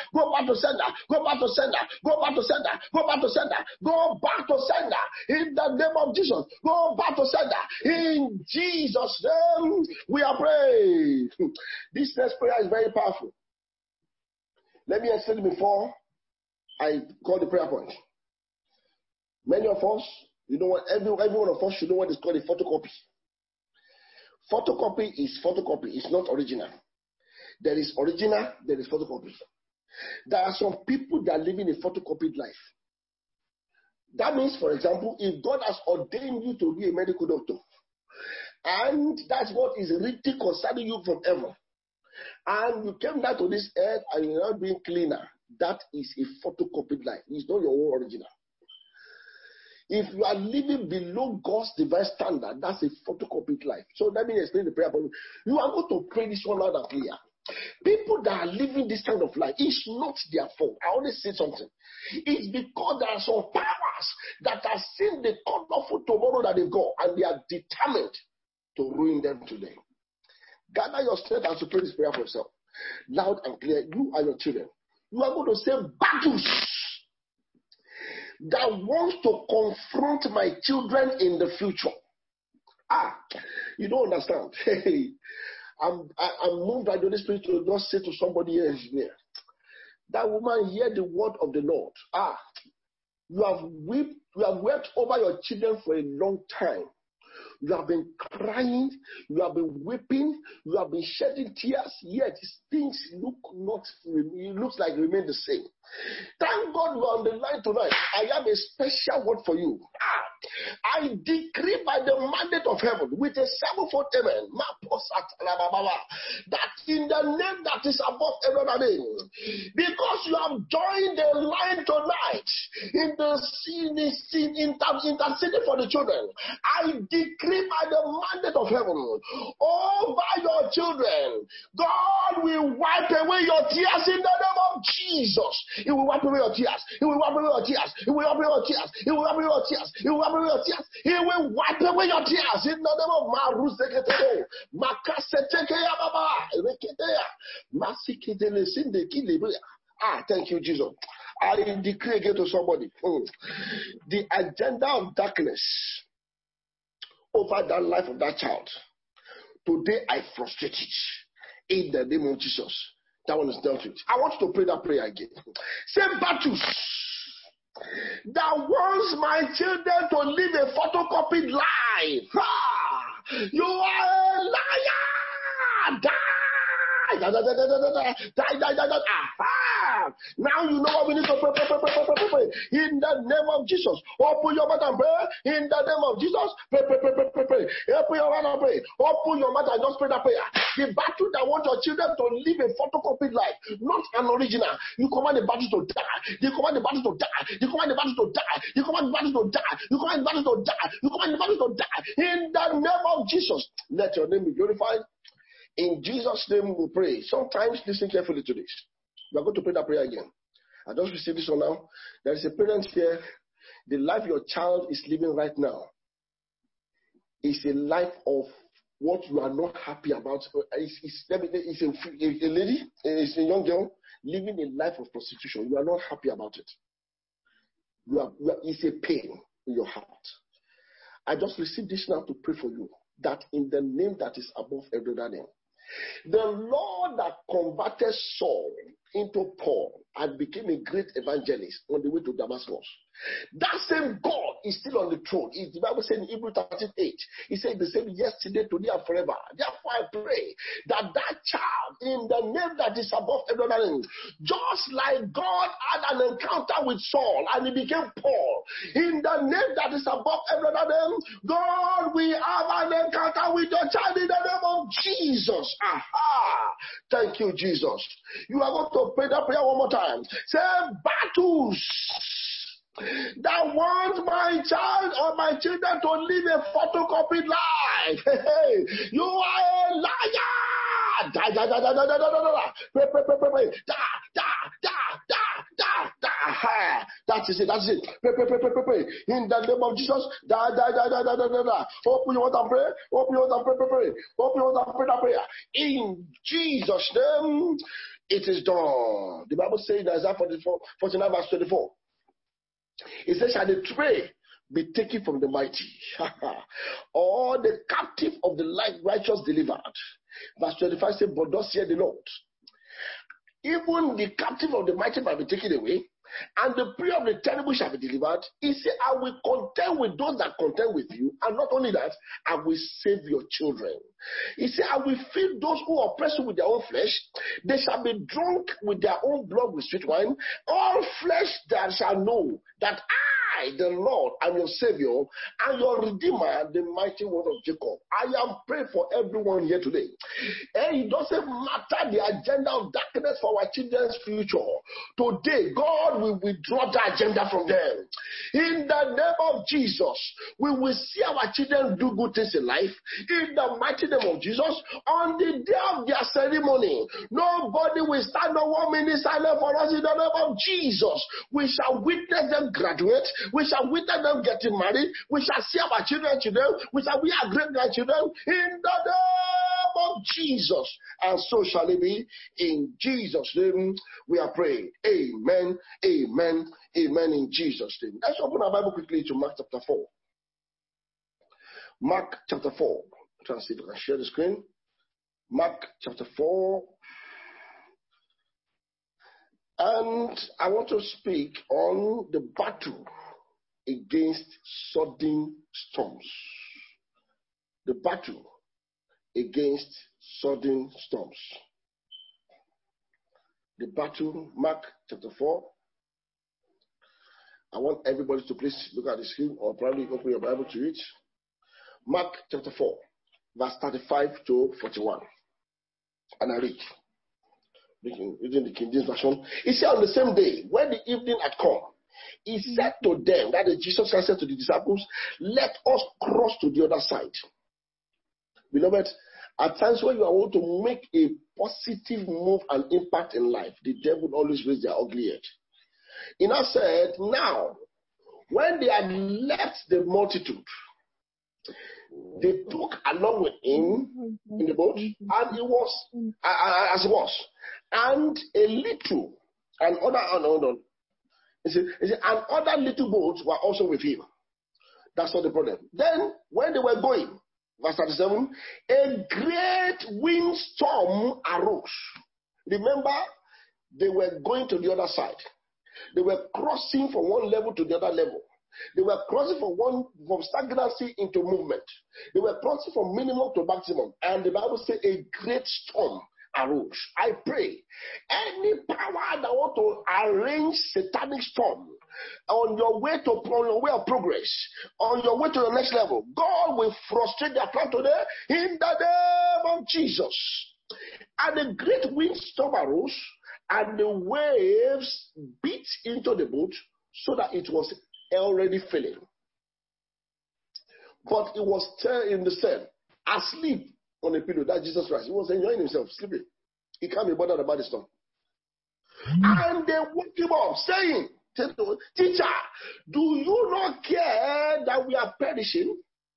A: In the name of Jesus, go back to sender. In Jesus' name, we are praying. This next prayer is very powerful. Let me explain before I call the prayer point. Many of us, you know what, every one of us should know what is called a photocopy. Photocopy is photocopy. It's not original. There is original, there is photocopy. There are some people that live in a photocopied life. That means, for example, if God has ordained you to be a medical doctor, and that's what is written concerning you from heaven, and you came down to this earth and you're not being cleaner, that is a photocopied life. It's not your own original. If you are living below God's divine standard, that's a photocopied life. So let me explain the prayer point. You are going to pray this one loud and clear. People that are living this kind of life, it's not their fault. I always say something. It's because there are some powers that are seeing the colorful tomorrow that they got, and they are determined to ruin them today. Gather your strength and to pray this prayer for yourself. Loud and clear, you and your children. You are going to say battles that wants to confront my children in the future. You don't understand. I'm moved by the Holy Spirit to just say to somebody else here, that woman, hear the word of the Lord. You have wept over your children for a long time. You have been crying, you have been weeping, you have been shedding tears, yet things looks like remain the same. Thank God you are on the line tonight. I have a special word for you. I decree by the mandate of heaven with a sevenfold amen that in the name that is above every other name, because you have joined the line tonight in the interceding for the children, I decree by the mandate of heaven over your children, God will wipe away your tears in the name of Jesus. He will wipe away your tears. He will wipe away your tears. He will wipe away your tears. He will wipe away your tears. He will wipe away your tears. He will wipe away your tears in the name of Marusekete. Makasetekeya Baba. Reketeya. Masikitele Sindekile. Thank you, Jesus. I decree again to somebody. The agenda of darkness over that life of that child, today I frustrate it in the name of Jesus. That one is dealt with. I want you to pray that prayer again. Say battles that wants my children to live a photocopied life. You are a liar. Die. Now you know what we need to pray. In the name of Jesus. Open your mouth and pray. In the name of Jesus. Pray. Open your mouth and pray. Open your mouth and just pray that prayer. The battle that wants your children to live a photocopied life, not an original. You command the battle to die. You command the battle to die. You command the battle to die. You command the battle to die. You command the battle to die. You command the battle to die. In the name of Jesus. Let your name be glorified. In Jesus' name we pray. Sometimes listen carefully to this. We are going to pray that prayer again. I just received this one now. There is a parent here. The life your child is living right now is a life of what you are not happy about. It's a lady, it's a young girl living a life of prostitution. You are not happy about it. It's a pain in your heart. I just received this now to pray for you, that in the name that is above every other name, the Lord that converted Saul into Paul and became a great evangelist on the way to Damascus, that same God is still on the throne. The Bible says in Hebrews 13:8, He said the same yesterday, today, and forever. Therefore, I pray that child, in the name that is above every other name, just like God had an encounter with Saul and he became Paul, in the name that is above every other name, God, we have an encounter with your child in the name of Jesus. Thank you, Jesus. You are going to pray that prayer one more time. Say, battles that want my child or my children to live a photocopied life. You are a liar. That is it. Pray. In the name of Jesus. Open your mouth and pray. Open your mouth and pray. Open your mouth and pray that prayer. In Jesus' name, it is done. The Bible says in Isaiah 49 verse 24. It says, shall the prey be taken from the mighty, or the captive of the righteous delivered? Verse 25 says, but thus saith the Lord, even the captive of the mighty might be taken away, and the prey of the terrible shall be delivered. He said, I will contend with those that contend with you, and not only that, I will save your children. He said, I will feed those who oppress you with their own flesh. They shall be drunk with their own blood with sweet wine. All flesh that shall know that I, the Lord, am your Savior and your Redeemer, the mighty one of Jacob. I am praying for everyone here today. And it doesn't matter the agenda of darkness for our children's future. Today, God will withdraw the agenda from them. In the name of Jesus, we will see our children do good things in life. In the mighty name of Jesus, on the day of their ceremony, nobody will stand on 1 minute silent for us. In the name of Jesus, we shall witness them graduate. We shall witness them getting married. We shall see our children. We shall be our great grandchildren. In the name of Jesus, and so shall it be. In Jesus' name, we are praying. Amen. Amen. Amen. In Jesus' name. Let's open our Bible quickly to Mark chapter 4. Mark chapter 4. Try to see if I can share the screen. Mark chapter 4. And I want to speak on the battle against sudden storms. The battle against sudden storms. The battle, Mark chapter 4. I want everybody to please look at the screen or probably open your Bible to it. Mark chapter 4, verse 35 to 41. And I read. Reading the King James Version. He said, on the same day, when the evening had come, he said to them, that is Jesus Christ said to the disciples, let us cross to the other side. Beloved, at times when you are want to make a positive move and impact in life, the devil always raise their ugly head. He now said, now, when they had left the multitude, they took along with him in the boat, and it was as it was, and a little, and other little boats were also with him. That's not the problem. Then, when they were going, verse 37, a great windstorm arose. Remember, they were going to the other side. They were crossing from one level to the other level. They were crossing from stagnancy into movement. They were crossing from minimum to maximum. And the Bible says a great storm arose. I pray any power that want to arrange satanic storm on your way of progress, on your way to the next level, God will frustrate their plan today in the name of Jesus. And a great windstorm arose, and the waves beat into the boat so that it was already filling. But it was still in the sand, asleep on a pillow. That's Jesus Christ. He was enjoying himself, sleeping. He can't be bothered about the storm. And they woke him up, saying, teacher, do you not care that we are perishing?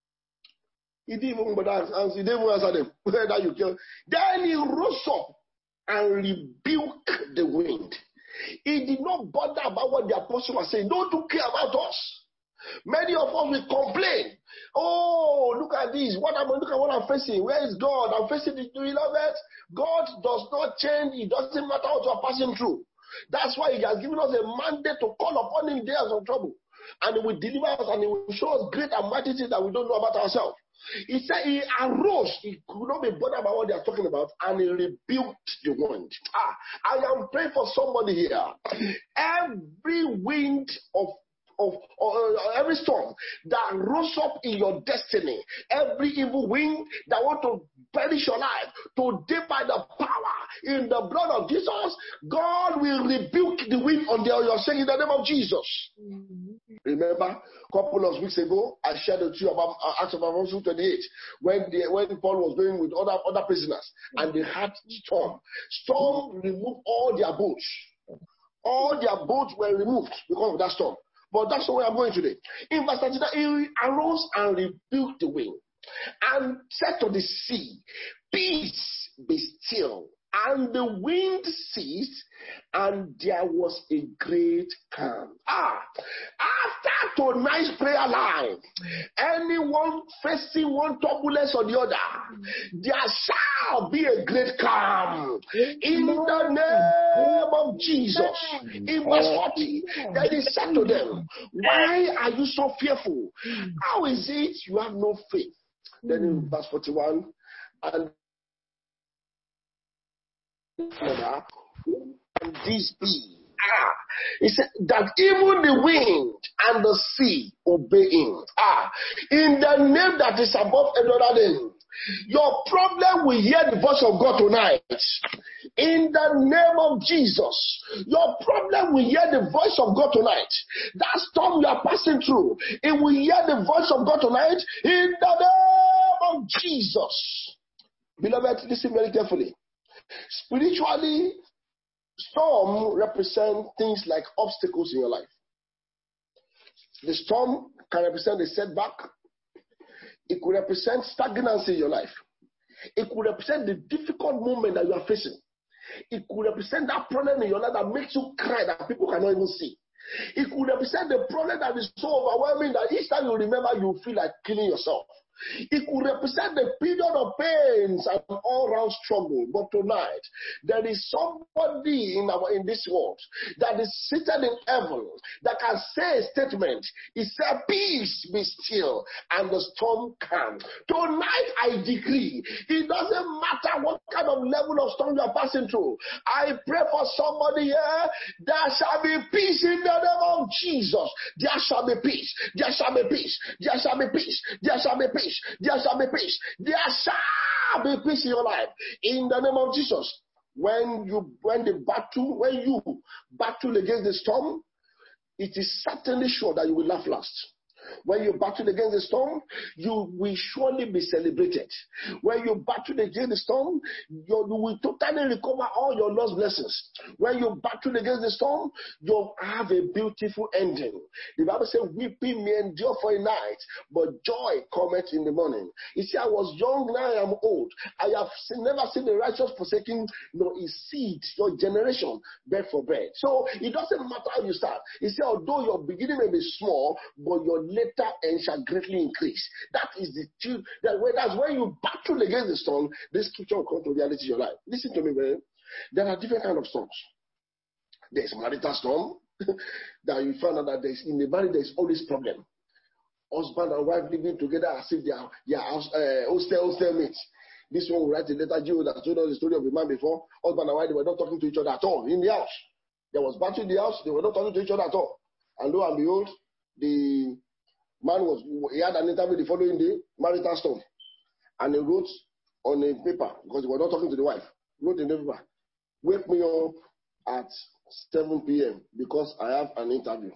A: He didn't even answer them. That you care. Then he rose up and rebuked the wind. He did not bother about what the apostle was saying. Don't you care about us? Many of us will complain. Oh, look at this. Look at what I'm facing. Where is God? I'm facing the beloved. God does not change. It doesn't matter what you are passing through. That's why He has given us a mandate to call upon Him in days of trouble. And He will deliver us and He will show us great and mighty things that we don't know about ourselves. He said he arose. He could not be bothered about what they are talking about, and he rebuked the wind. I am praying for somebody here. Every wind of every storm that rose up in your destiny, every evil wind that want to perish your life, today by the power in the blood of Jesus, God will rebuke the wind on your saying in the name of Jesus. Remember, a couple of weeks ago, I shared with you about Acts of Apostles 28, when Paul was going with other prisoners, and they had storm. Storm removed all their boats. All their boats were removed because of that storm. But that's the way I'm going today. In verse 39, he arose and rebuked the wind and said to the sea, peace, be still. And the wind ceased, and there was a great calm. After tonight's prayer line, anyone facing one turbulence or the other, there shall be a great calm. In the name of Jesus. In verse 40, then he said to them, why are you so fearful? How is it you have no faith? Then in verse 41, and who can this be He said that even the wind and the sea obey him. In the name that is above every other name. Your problem will hear the voice of God tonight. In the name of Jesus. Your problem will hear the voice of God tonight. That storm you are passing through, it will hear the voice of God tonight. In the name of Jesus. Beloved, listen very carefully. Spiritually, storm represent things like obstacles in your life. The storm can represent a setback. It could represent stagnancy in your life. It could represent the difficult moment that you are facing. It could represent that problem in your life that makes you cry that people cannot even see. It could represent the problem that is so overwhelming that each time you remember, you feel like killing yourself. It could represent the period of pains and all-round struggle. But tonight, there is somebody in this world that is seated in heaven that can say a statement. He said, peace be still, and the storm calm. Tonight, I decree, it doesn't matter what kind of level of storm you are passing through. I pray for somebody here. There shall be peace in the name of Jesus. There shall be peace. There shall be peace. There shall be peace. There shall be peace. There shall be peace. There shall be peace in your life. In the name of Jesus. When you battle against the storm, it is certainly sure that you will laugh last. When you battle against the storm, you will surely be celebrated. When you battle against the storm, you will totally recover all your lost blessings. When you battle against the storm, you'll have a beautiful ending. The Bible says, weeping may endure for a night, but joy cometh in the morning. You see, I was young, now I am old. I have never seen the righteous forsaken, nor his seed, your generation, beg for bread. So it doesn't matter how you start. You see, although your beginning may be small, but your later end shall greatly increase. That is the truth. That's when you battle against the storm, this scripture will come to reality in your life. Listen to me, man. There are different kinds of storms. There's marital storm that you find out that in the marriage there's always problem. Husband and wife living together as if they are hostel mates. This one will write a letter. Joe that told us the story of the man before. Husband and wife, they were not talking to each other at all in the house. There was battle in the house. They were not talking to each other at all. And lo and behold, the man he had an interview the following day, marital storm. And he wrote on a paper, because he was not talking to the wife, wrote in the paper, wake me up at 7 p.m. because I have an interview.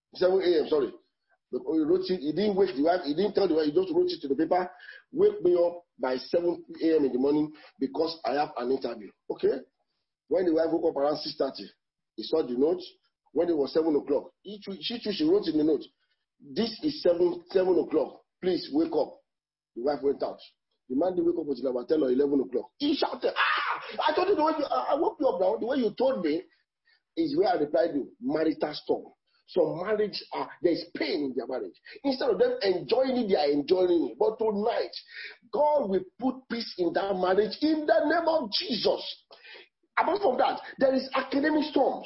A: 7 a.m., sorry. Because he wrote it, he didn't wake the wife, he didn't tell the wife, he just wrote it to the paper, wake me up by 7 a.m. in the morning because I have an interview. Okay? When the wife woke up around 6:30, he saw the note. When it was 7 o'clock, she wrote in the note, this is 7 o'clock. Please wake up. The wife went out. The man didn't wake up until about 10 or 11 o'clock. He shouted, I told you the way I woke you up now. The way you told me is where I replied you, marital storm. So marriage, there's pain in their marriage. Instead of them enjoying it, they are enjoying it. But tonight, God will put peace in that marriage in the name of Jesus. Apart from that, there is academic storms.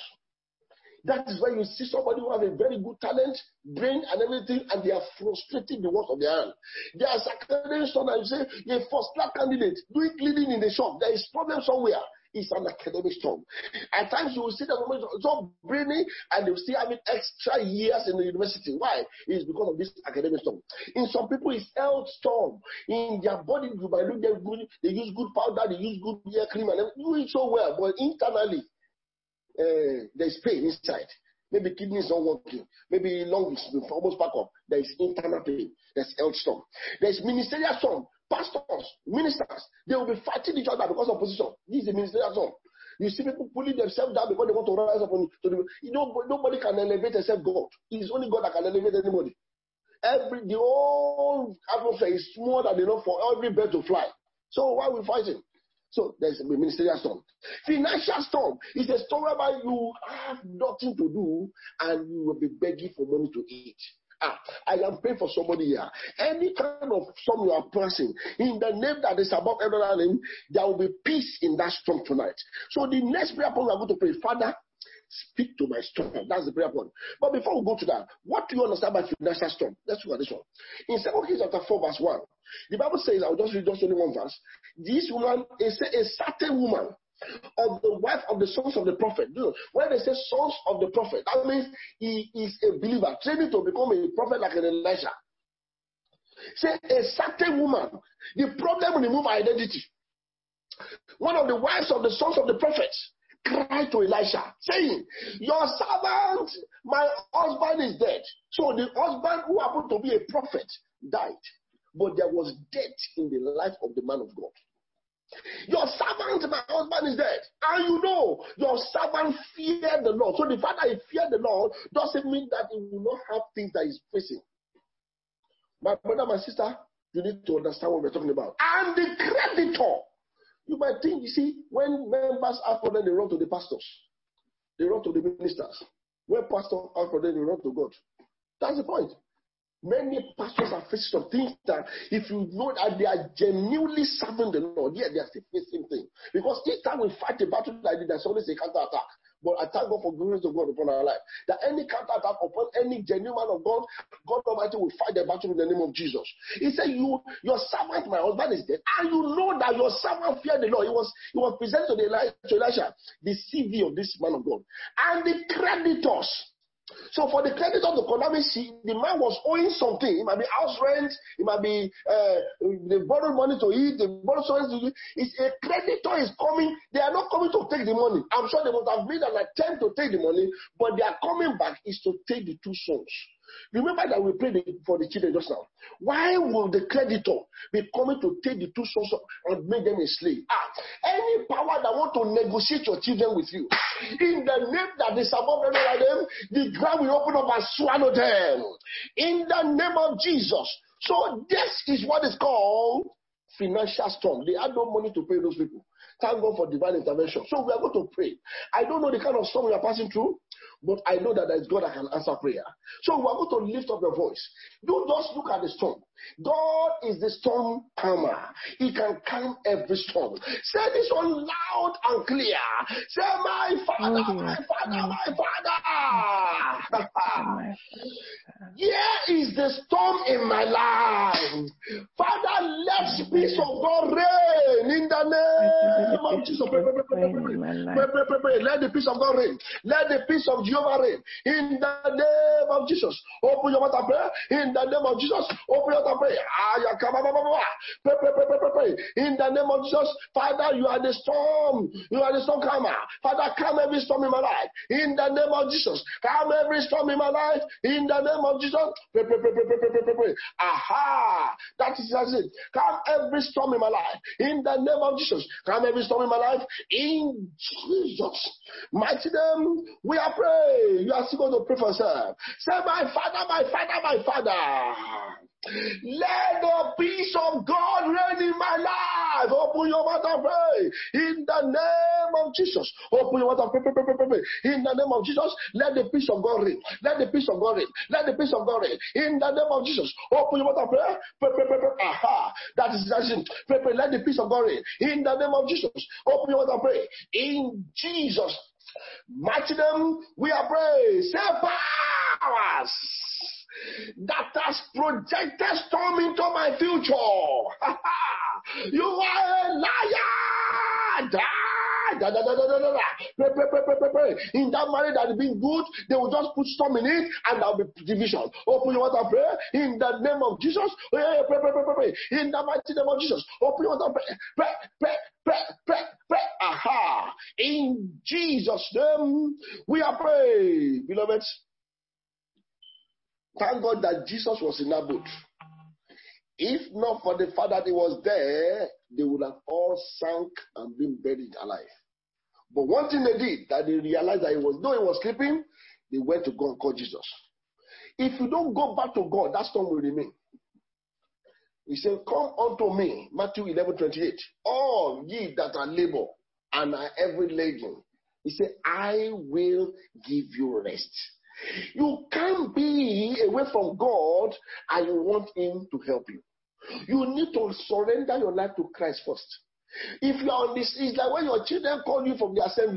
A: That is where you see somebody who has a very good talent, brain, and everything, and they are frustrating the work of their hand. There is academic storm, and you say, you're a first-class candidate, doing cleaning in the shop. There is problem somewhere. It's an academic storm. At times you will see that woman is so brainy, and they will still having extra years in the university. Why? It's because of this academic storm. In some people, it's health storm. In their body, you might look there good. They use good powder, they use good hair cream, and they do it so well. But internally, there's pain inside. Maybe kidney is not working. Maybe lung is almost back up. There is internal pain. There's health storm. There's ministerial storm. Pastors, ministers, they will be fighting each other because of position. This is a ministerial storm. You see people pulling themselves down because they want to rise up on the. Nobody can elevate except God. It's only God that can elevate anybody. The whole atmosphere is more than enough for every bird to fly. So why are we fighting? So there's a ministerial storm. Financial storm is a storm whereby you have nothing to do and you will be begging for money to eat. I am praying for somebody here. Any kind of storm you are passing, in the name that is above every other name, there will be peace in that storm tonight. So the next prayer point we are going to pray, Father, speak to my storm. That's the prayer point. But before we go to that, what do you understand by financial storm? Let's look at this one. In 2 Kings chapter 4 verse 1, the Bible says, I'll just read just only one verse. This woman is a certain woman of the wife of the sons of the prophet. When they say sons of the prophet, that means he is a believer, training to become a prophet like an Elisha. Say a certain woman, the problem remove identity. One of the wives of the sons of the prophets cried to Elisha, saying, your servant, my husband is dead. So the husband who happened to be a prophet died. But there was death in the life of the man of God. Your servant, my husband is dead. And you know, your servant feared the Lord. So the fact that he feared the Lord doesn't mean that he will not have things that he's facing. My brother, my sister, you need to understand what we're talking about. And the creditor, you might think, you see, when members ask for them, they run to the pastors. They run to the ministers. When pastors ask for them, they run to God. That's the point. Many pastors are facing some things that if you know that they are genuinely serving the Lord, yeah, they are still facing things. Because each time we fight a battle like this, there's always a counter-attack. But I thank God for the grace of God upon our life. That any counter-attack upon any genuine man of God, God Almighty will fight the battle in the name of Jesus. He said, your servant, my husband is dead. And you know that your servant feared the Lord. He was presented to Elisha, the CV of this man of God. And the creditors. So for the creditor to come, the man was owing something. It might be house rent. It might be they borrowed money to eat. They borrowed something to eat. It's a creditor is coming. They are not coming to take the money. I'm sure they must have made an attempt to take the money, but they are coming back is to take the two sons. Remember that we prayed for the children just now. Why will the creditor be coming to take the two sons and make them a slave? Any power that want to negotiate your children with you, in the name that is above every of them, the ground will open up and swallow them. In the name of Jesus. So this is what is called financial storm. They had no money to pay those people. Thank God for divine intervention. So we are going to pray. I don't know the kind of storm we are passing through, but I know that there is God that can answer prayer. So we are going to lift up your voice. Don't just look at the storm. God is the storm calmer. He can calm every storm. Say this one loud and clear. Say, my Father, my Father, my Father. Here is the storm in my life. Father, let the peace of God reign in the name of Jesus. Let the peace of God reign. Let the peace of Jehovah reign in the name of Jesus. Open your mouth and pray. In the name of Jesus. Open your mouth and pray. Pray. In the name of Jesus. Father, you are the storm. You are the storm calmer. Father, calm every storm in my life. In the name of Jesus. Calm every storm in my life. In the name of Jesus. Pray. Aha. That is it. Calm every storm in my life. In the name of Jesus. Calm every storm in my life. In Jesus' mighty name, we are praying. You are still going to pray for yourself. Say, my Father, my Father, my Father. Let the peace of God reign in my life. Open your mouth and pray. In the name of Jesus. Open your mouth and pray. In the name of Jesus, let the peace of God reign. Let the peace of God reign. Let the peace of God reign. In the name of Jesus. Open your mouth and pray. Pray. Aha. That is it. Pray. Let the peace of God reign. In the name of Jesus. Open your mouth and pray. In Jesus' mighty name, we are praying. Say, powers that has projected storm into my future. You are a liar. Pray. In that marriage that is being good, they will just put storm in it and there will be division. Open your mouth and pray. In the name of Jesus. Pray. In the mighty name of Jesus. Open your mouth and pray. Aha. In Jesus' name, we are praying. Beloved, thank God that Jesus was in that boat. If not for the fact that he was there, they would have all sunk and been buried alive. But one thing they did, that they realized that though he was sleeping, they went to God and called Jesus. If you don't go back to God, that storm will remain. He said, come unto me, Matthew 11:28. All ye that are labor and are heavy laden. He said, I will give you rest. You can't be away from God and you want him to help you. You need to surrender your life to Christ first. If you are on this, it's like when your children call you from the assembly.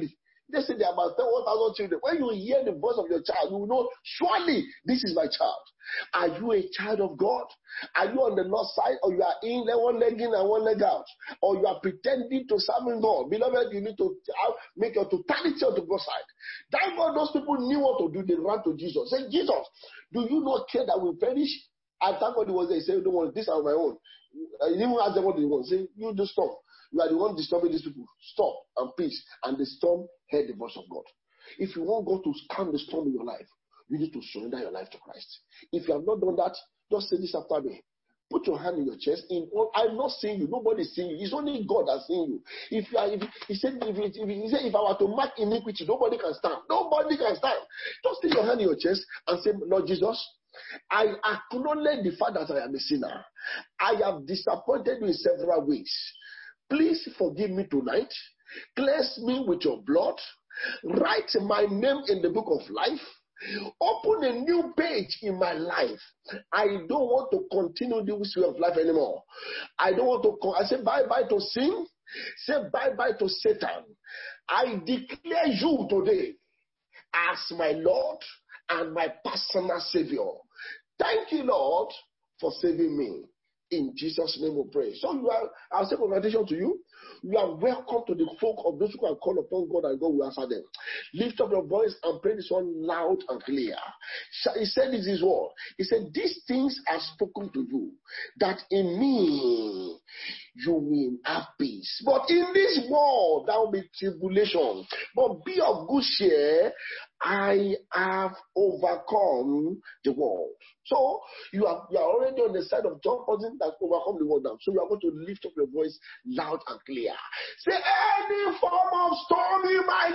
A: They say there are about 1,000 children. When you hear the voice of your child, you will know, surely this is my child. Are you a child of God? Are you on the Lord's side, or you are in one leg in and one leg out? Or you are pretending to serve God? Beloved, you need to make your totality on the God's side. Thank God those people knew what to do. They ran to Jesus. Say, Jesus, do you not care that we perish? And thank God he was there. He said, don't worry, these are my own. He didn't ask them what they want. Say, you just stop. You are the one disturbing these people. Stop and peace. And the storm heard the voice of God. If you want God to calm the storm in your life, you need to surrender your life to Christ. If you have not done that, just say this after me. Put your hand in your chest. I'm not seeing you. Nobody's seeing you. It's only God that's seeing you. He said, if I were to mark iniquity, nobody can stand. Nobody can stand. Just take your hand in your chest and say, Lord Jesus, I acknowledge the fact that I am a sinner. I have disappointed you in several ways. Please forgive me tonight. Cleanse me with your blood. Write my name in the book of life. Open a new page in my life. I don't want to continue this way of life anymore. I don't want to. I say bye-bye to sin. Say bye-bye to Satan. I declare you today as my Lord and my personal Savior. Thank you, Lord, for saving me. In Jesus' name we pray. So I'll say congratulations to you. You are welcome to the folk of those who can call upon God and God will answer them. Lift up your voice and pray this one loud and clear. He said this is what? He said, these things are spoken to you, that in me you will have peace. But in this world there will be tribulation. But be of good cheer. I have overcome the world. So you are already on the side of John person that overcome the world now. So you are going to lift up your voice loud and clear. Say, any form of storm in my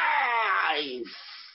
A: life,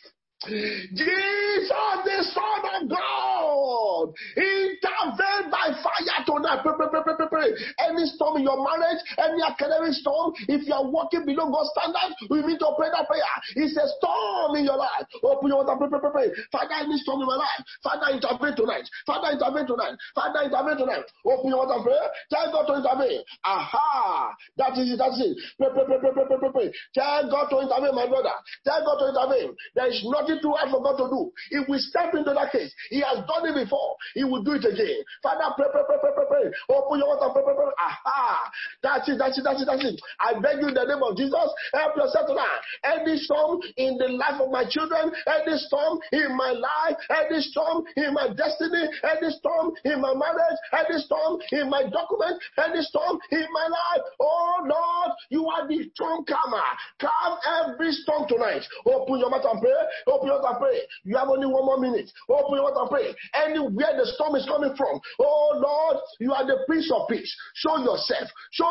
A: Jesus, the Son of God, intervene by fire tonight. Pray. Any storm in your marriage, any academic storm, if you are walking below God's standard, we need to pray that prayer. It's a storm in your life. Open your mouth and pray. Father, any storm in my life, Father, intervene tonight. Father, intervene tonight. Father, intervene tonight. Open your mouth and pray. Tell God to intervene. Aha, that is it. Pray. Tell God to intervene, my brother. Tell God to intervene. There is nothing too hard for God to do. If we step into that case, He has done it before. He will do it again. Father, pray. Open your mouth and pray. Aha, that's it. I beg you in the name of Jesus, help yourself tonight. Any storm in the life of my children, any storm in my life, any storm in my destiny, any storm in my marriage, any storm in my document, any storm in my life. Oh Lord, you are the storm calmer. Calm every storm tonight. Open your mouth and pray. Open your mouth and pray. You have only 1 more minute. Open your mouth and pray. Anywhere the storm is coming from, oh Lord, you are the Prince of Peace. Show yourself.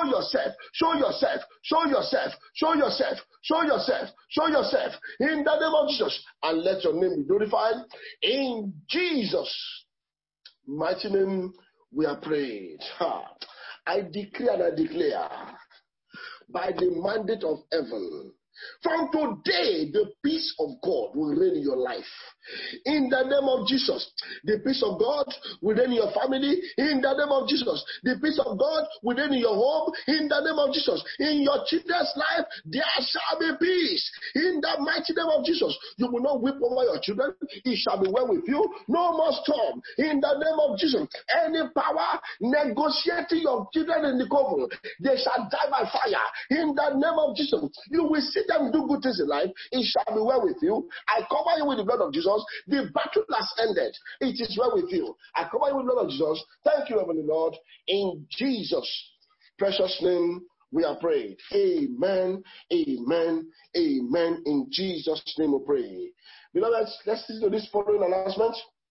A: In the name of Jesus, and let your name be glorified. In Jesus' mighty name we are prayed. I decree and I declare by the mandate of heaven, from today, the peace of God will reign in your life. In the name of Jesus, the peace of God will reign in your family. In the name of Jesus, the peace of God will reign in your home. In the name of Jesus, in your children's life, there shall be peace. In the mighty name of Jesus, you will not weep over your children. It shall be well with you. No more storm. In the name of Jesus, any power negotiating your children in the coven, they shall die by fire. In the name of Jesus, you will see them do good things in life. It shall be well with you. I cover you with the blood of Jesus. The battle has ended. It is well with you. I cover you with the blood of Jesus. Thank you, Heavenly Lord. In Jesus' precious name, we are prayed. Amen. In Jesus' name we pray. Beloved, let's listen to this following announcement.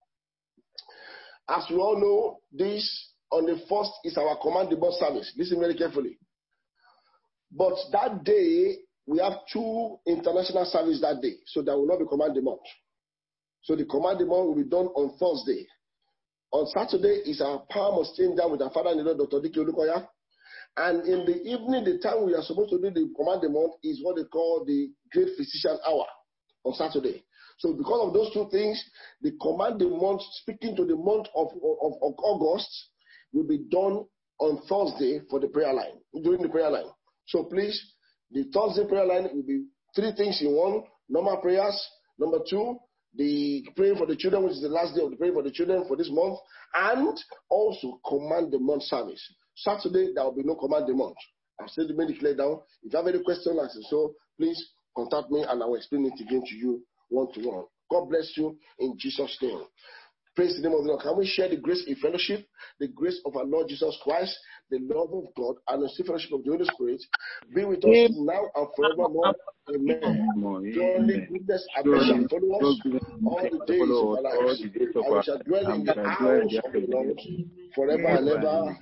A: As you all know, this on the 1st is our command the bus service. Listen very carefully. But that day, we have 2 international services that day. So there will not be command the month. So the command the month will be done on Thursday. On Saturday is our Power Must Change Down with our father and Lord, Dr. Dike Olukoya. And in the evening, the time we are supposed to do the command the month is what they call the Great Physician Hour on Saturday. So because of those 2 things, the command the month, speaking to the month of August, will be done on Thursday for the prayer line, during the prayer line. So please, the Thursday prayer line will be Three things in one: normal prayers. Number two, the praying for the children, which is the last day of the praying for the children for this month, and also command the month service. Saturday, there will be no command the month. I've said it, made it clear down. If you have any question, so please contact me and I will explain it again to you one-to-one. God bless you in Jesus' name. Praise the name of the Lord. Can we share the grace in fellowship? The grace of our Lord Jesus Christ, the love of God, and the sweet fellowship of the Holy Spirit be with us now and forevermore. Amen. Surely goodness and mercy shall follow us all the days of our lives, and we shall dwell in the house of the Lord forever and ever.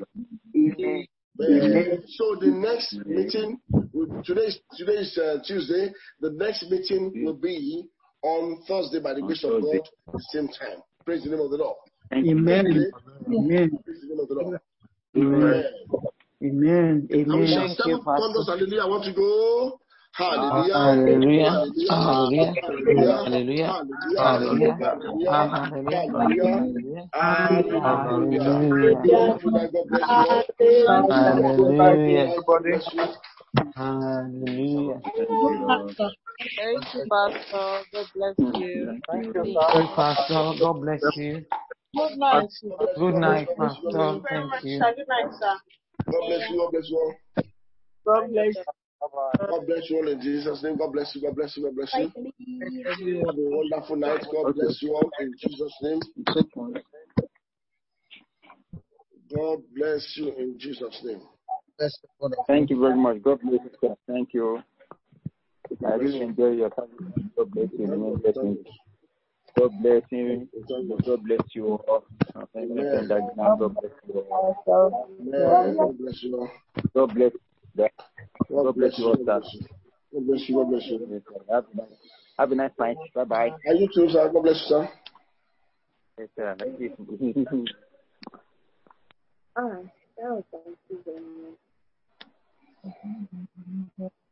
A: So the next meeting, today is Tuesday. The next meeting will be on Thursday by the grace of God at the same time. Praise the name of the Lord.
C: Amen. Amen.
A: Praise the name of the Lord.
C: Amen. Amen.
A: And we shall
C: Amen.
A: seven thunders. Hallelujah. I want to go. Hallelujah.
D: Hallelujah.
A: Hallelujah.
D: Hallelujah.
A: Hallelujah.
D: Hallelujah.
A: Hallelujah. God bless you all.
D: Hallelujah.
A: God bless you.
D: Hallelujah.
E: Thank you, Pastor. God bless you.
D: Good Pastor, God bless you.
E: Good night.
D: Good night, Pastor. Thank you.
E: Good night, sir.
A: God bless you. God bless you all.
E: God bless
A: God bless you all in Jesus' name. God bless you. God bless you. God bless you.
E: you.
A: Have a wonderful night. God bless you all in Jesus' name. God bless you in Jesus' name.
F: Thank you very much. God bless you, sir. Thank you. I really enjoy your time. God bless you. God bless you. God bless you all. God bless you all.
A: God bless you all.
F: God bless you. God bless you all, sir.
A: God bless you. God bless you.
F: Have a nice night. Bye bye.
A: And you too, sir. God bless you, sir.
F: Yes, sir.
B: All right. That was fun.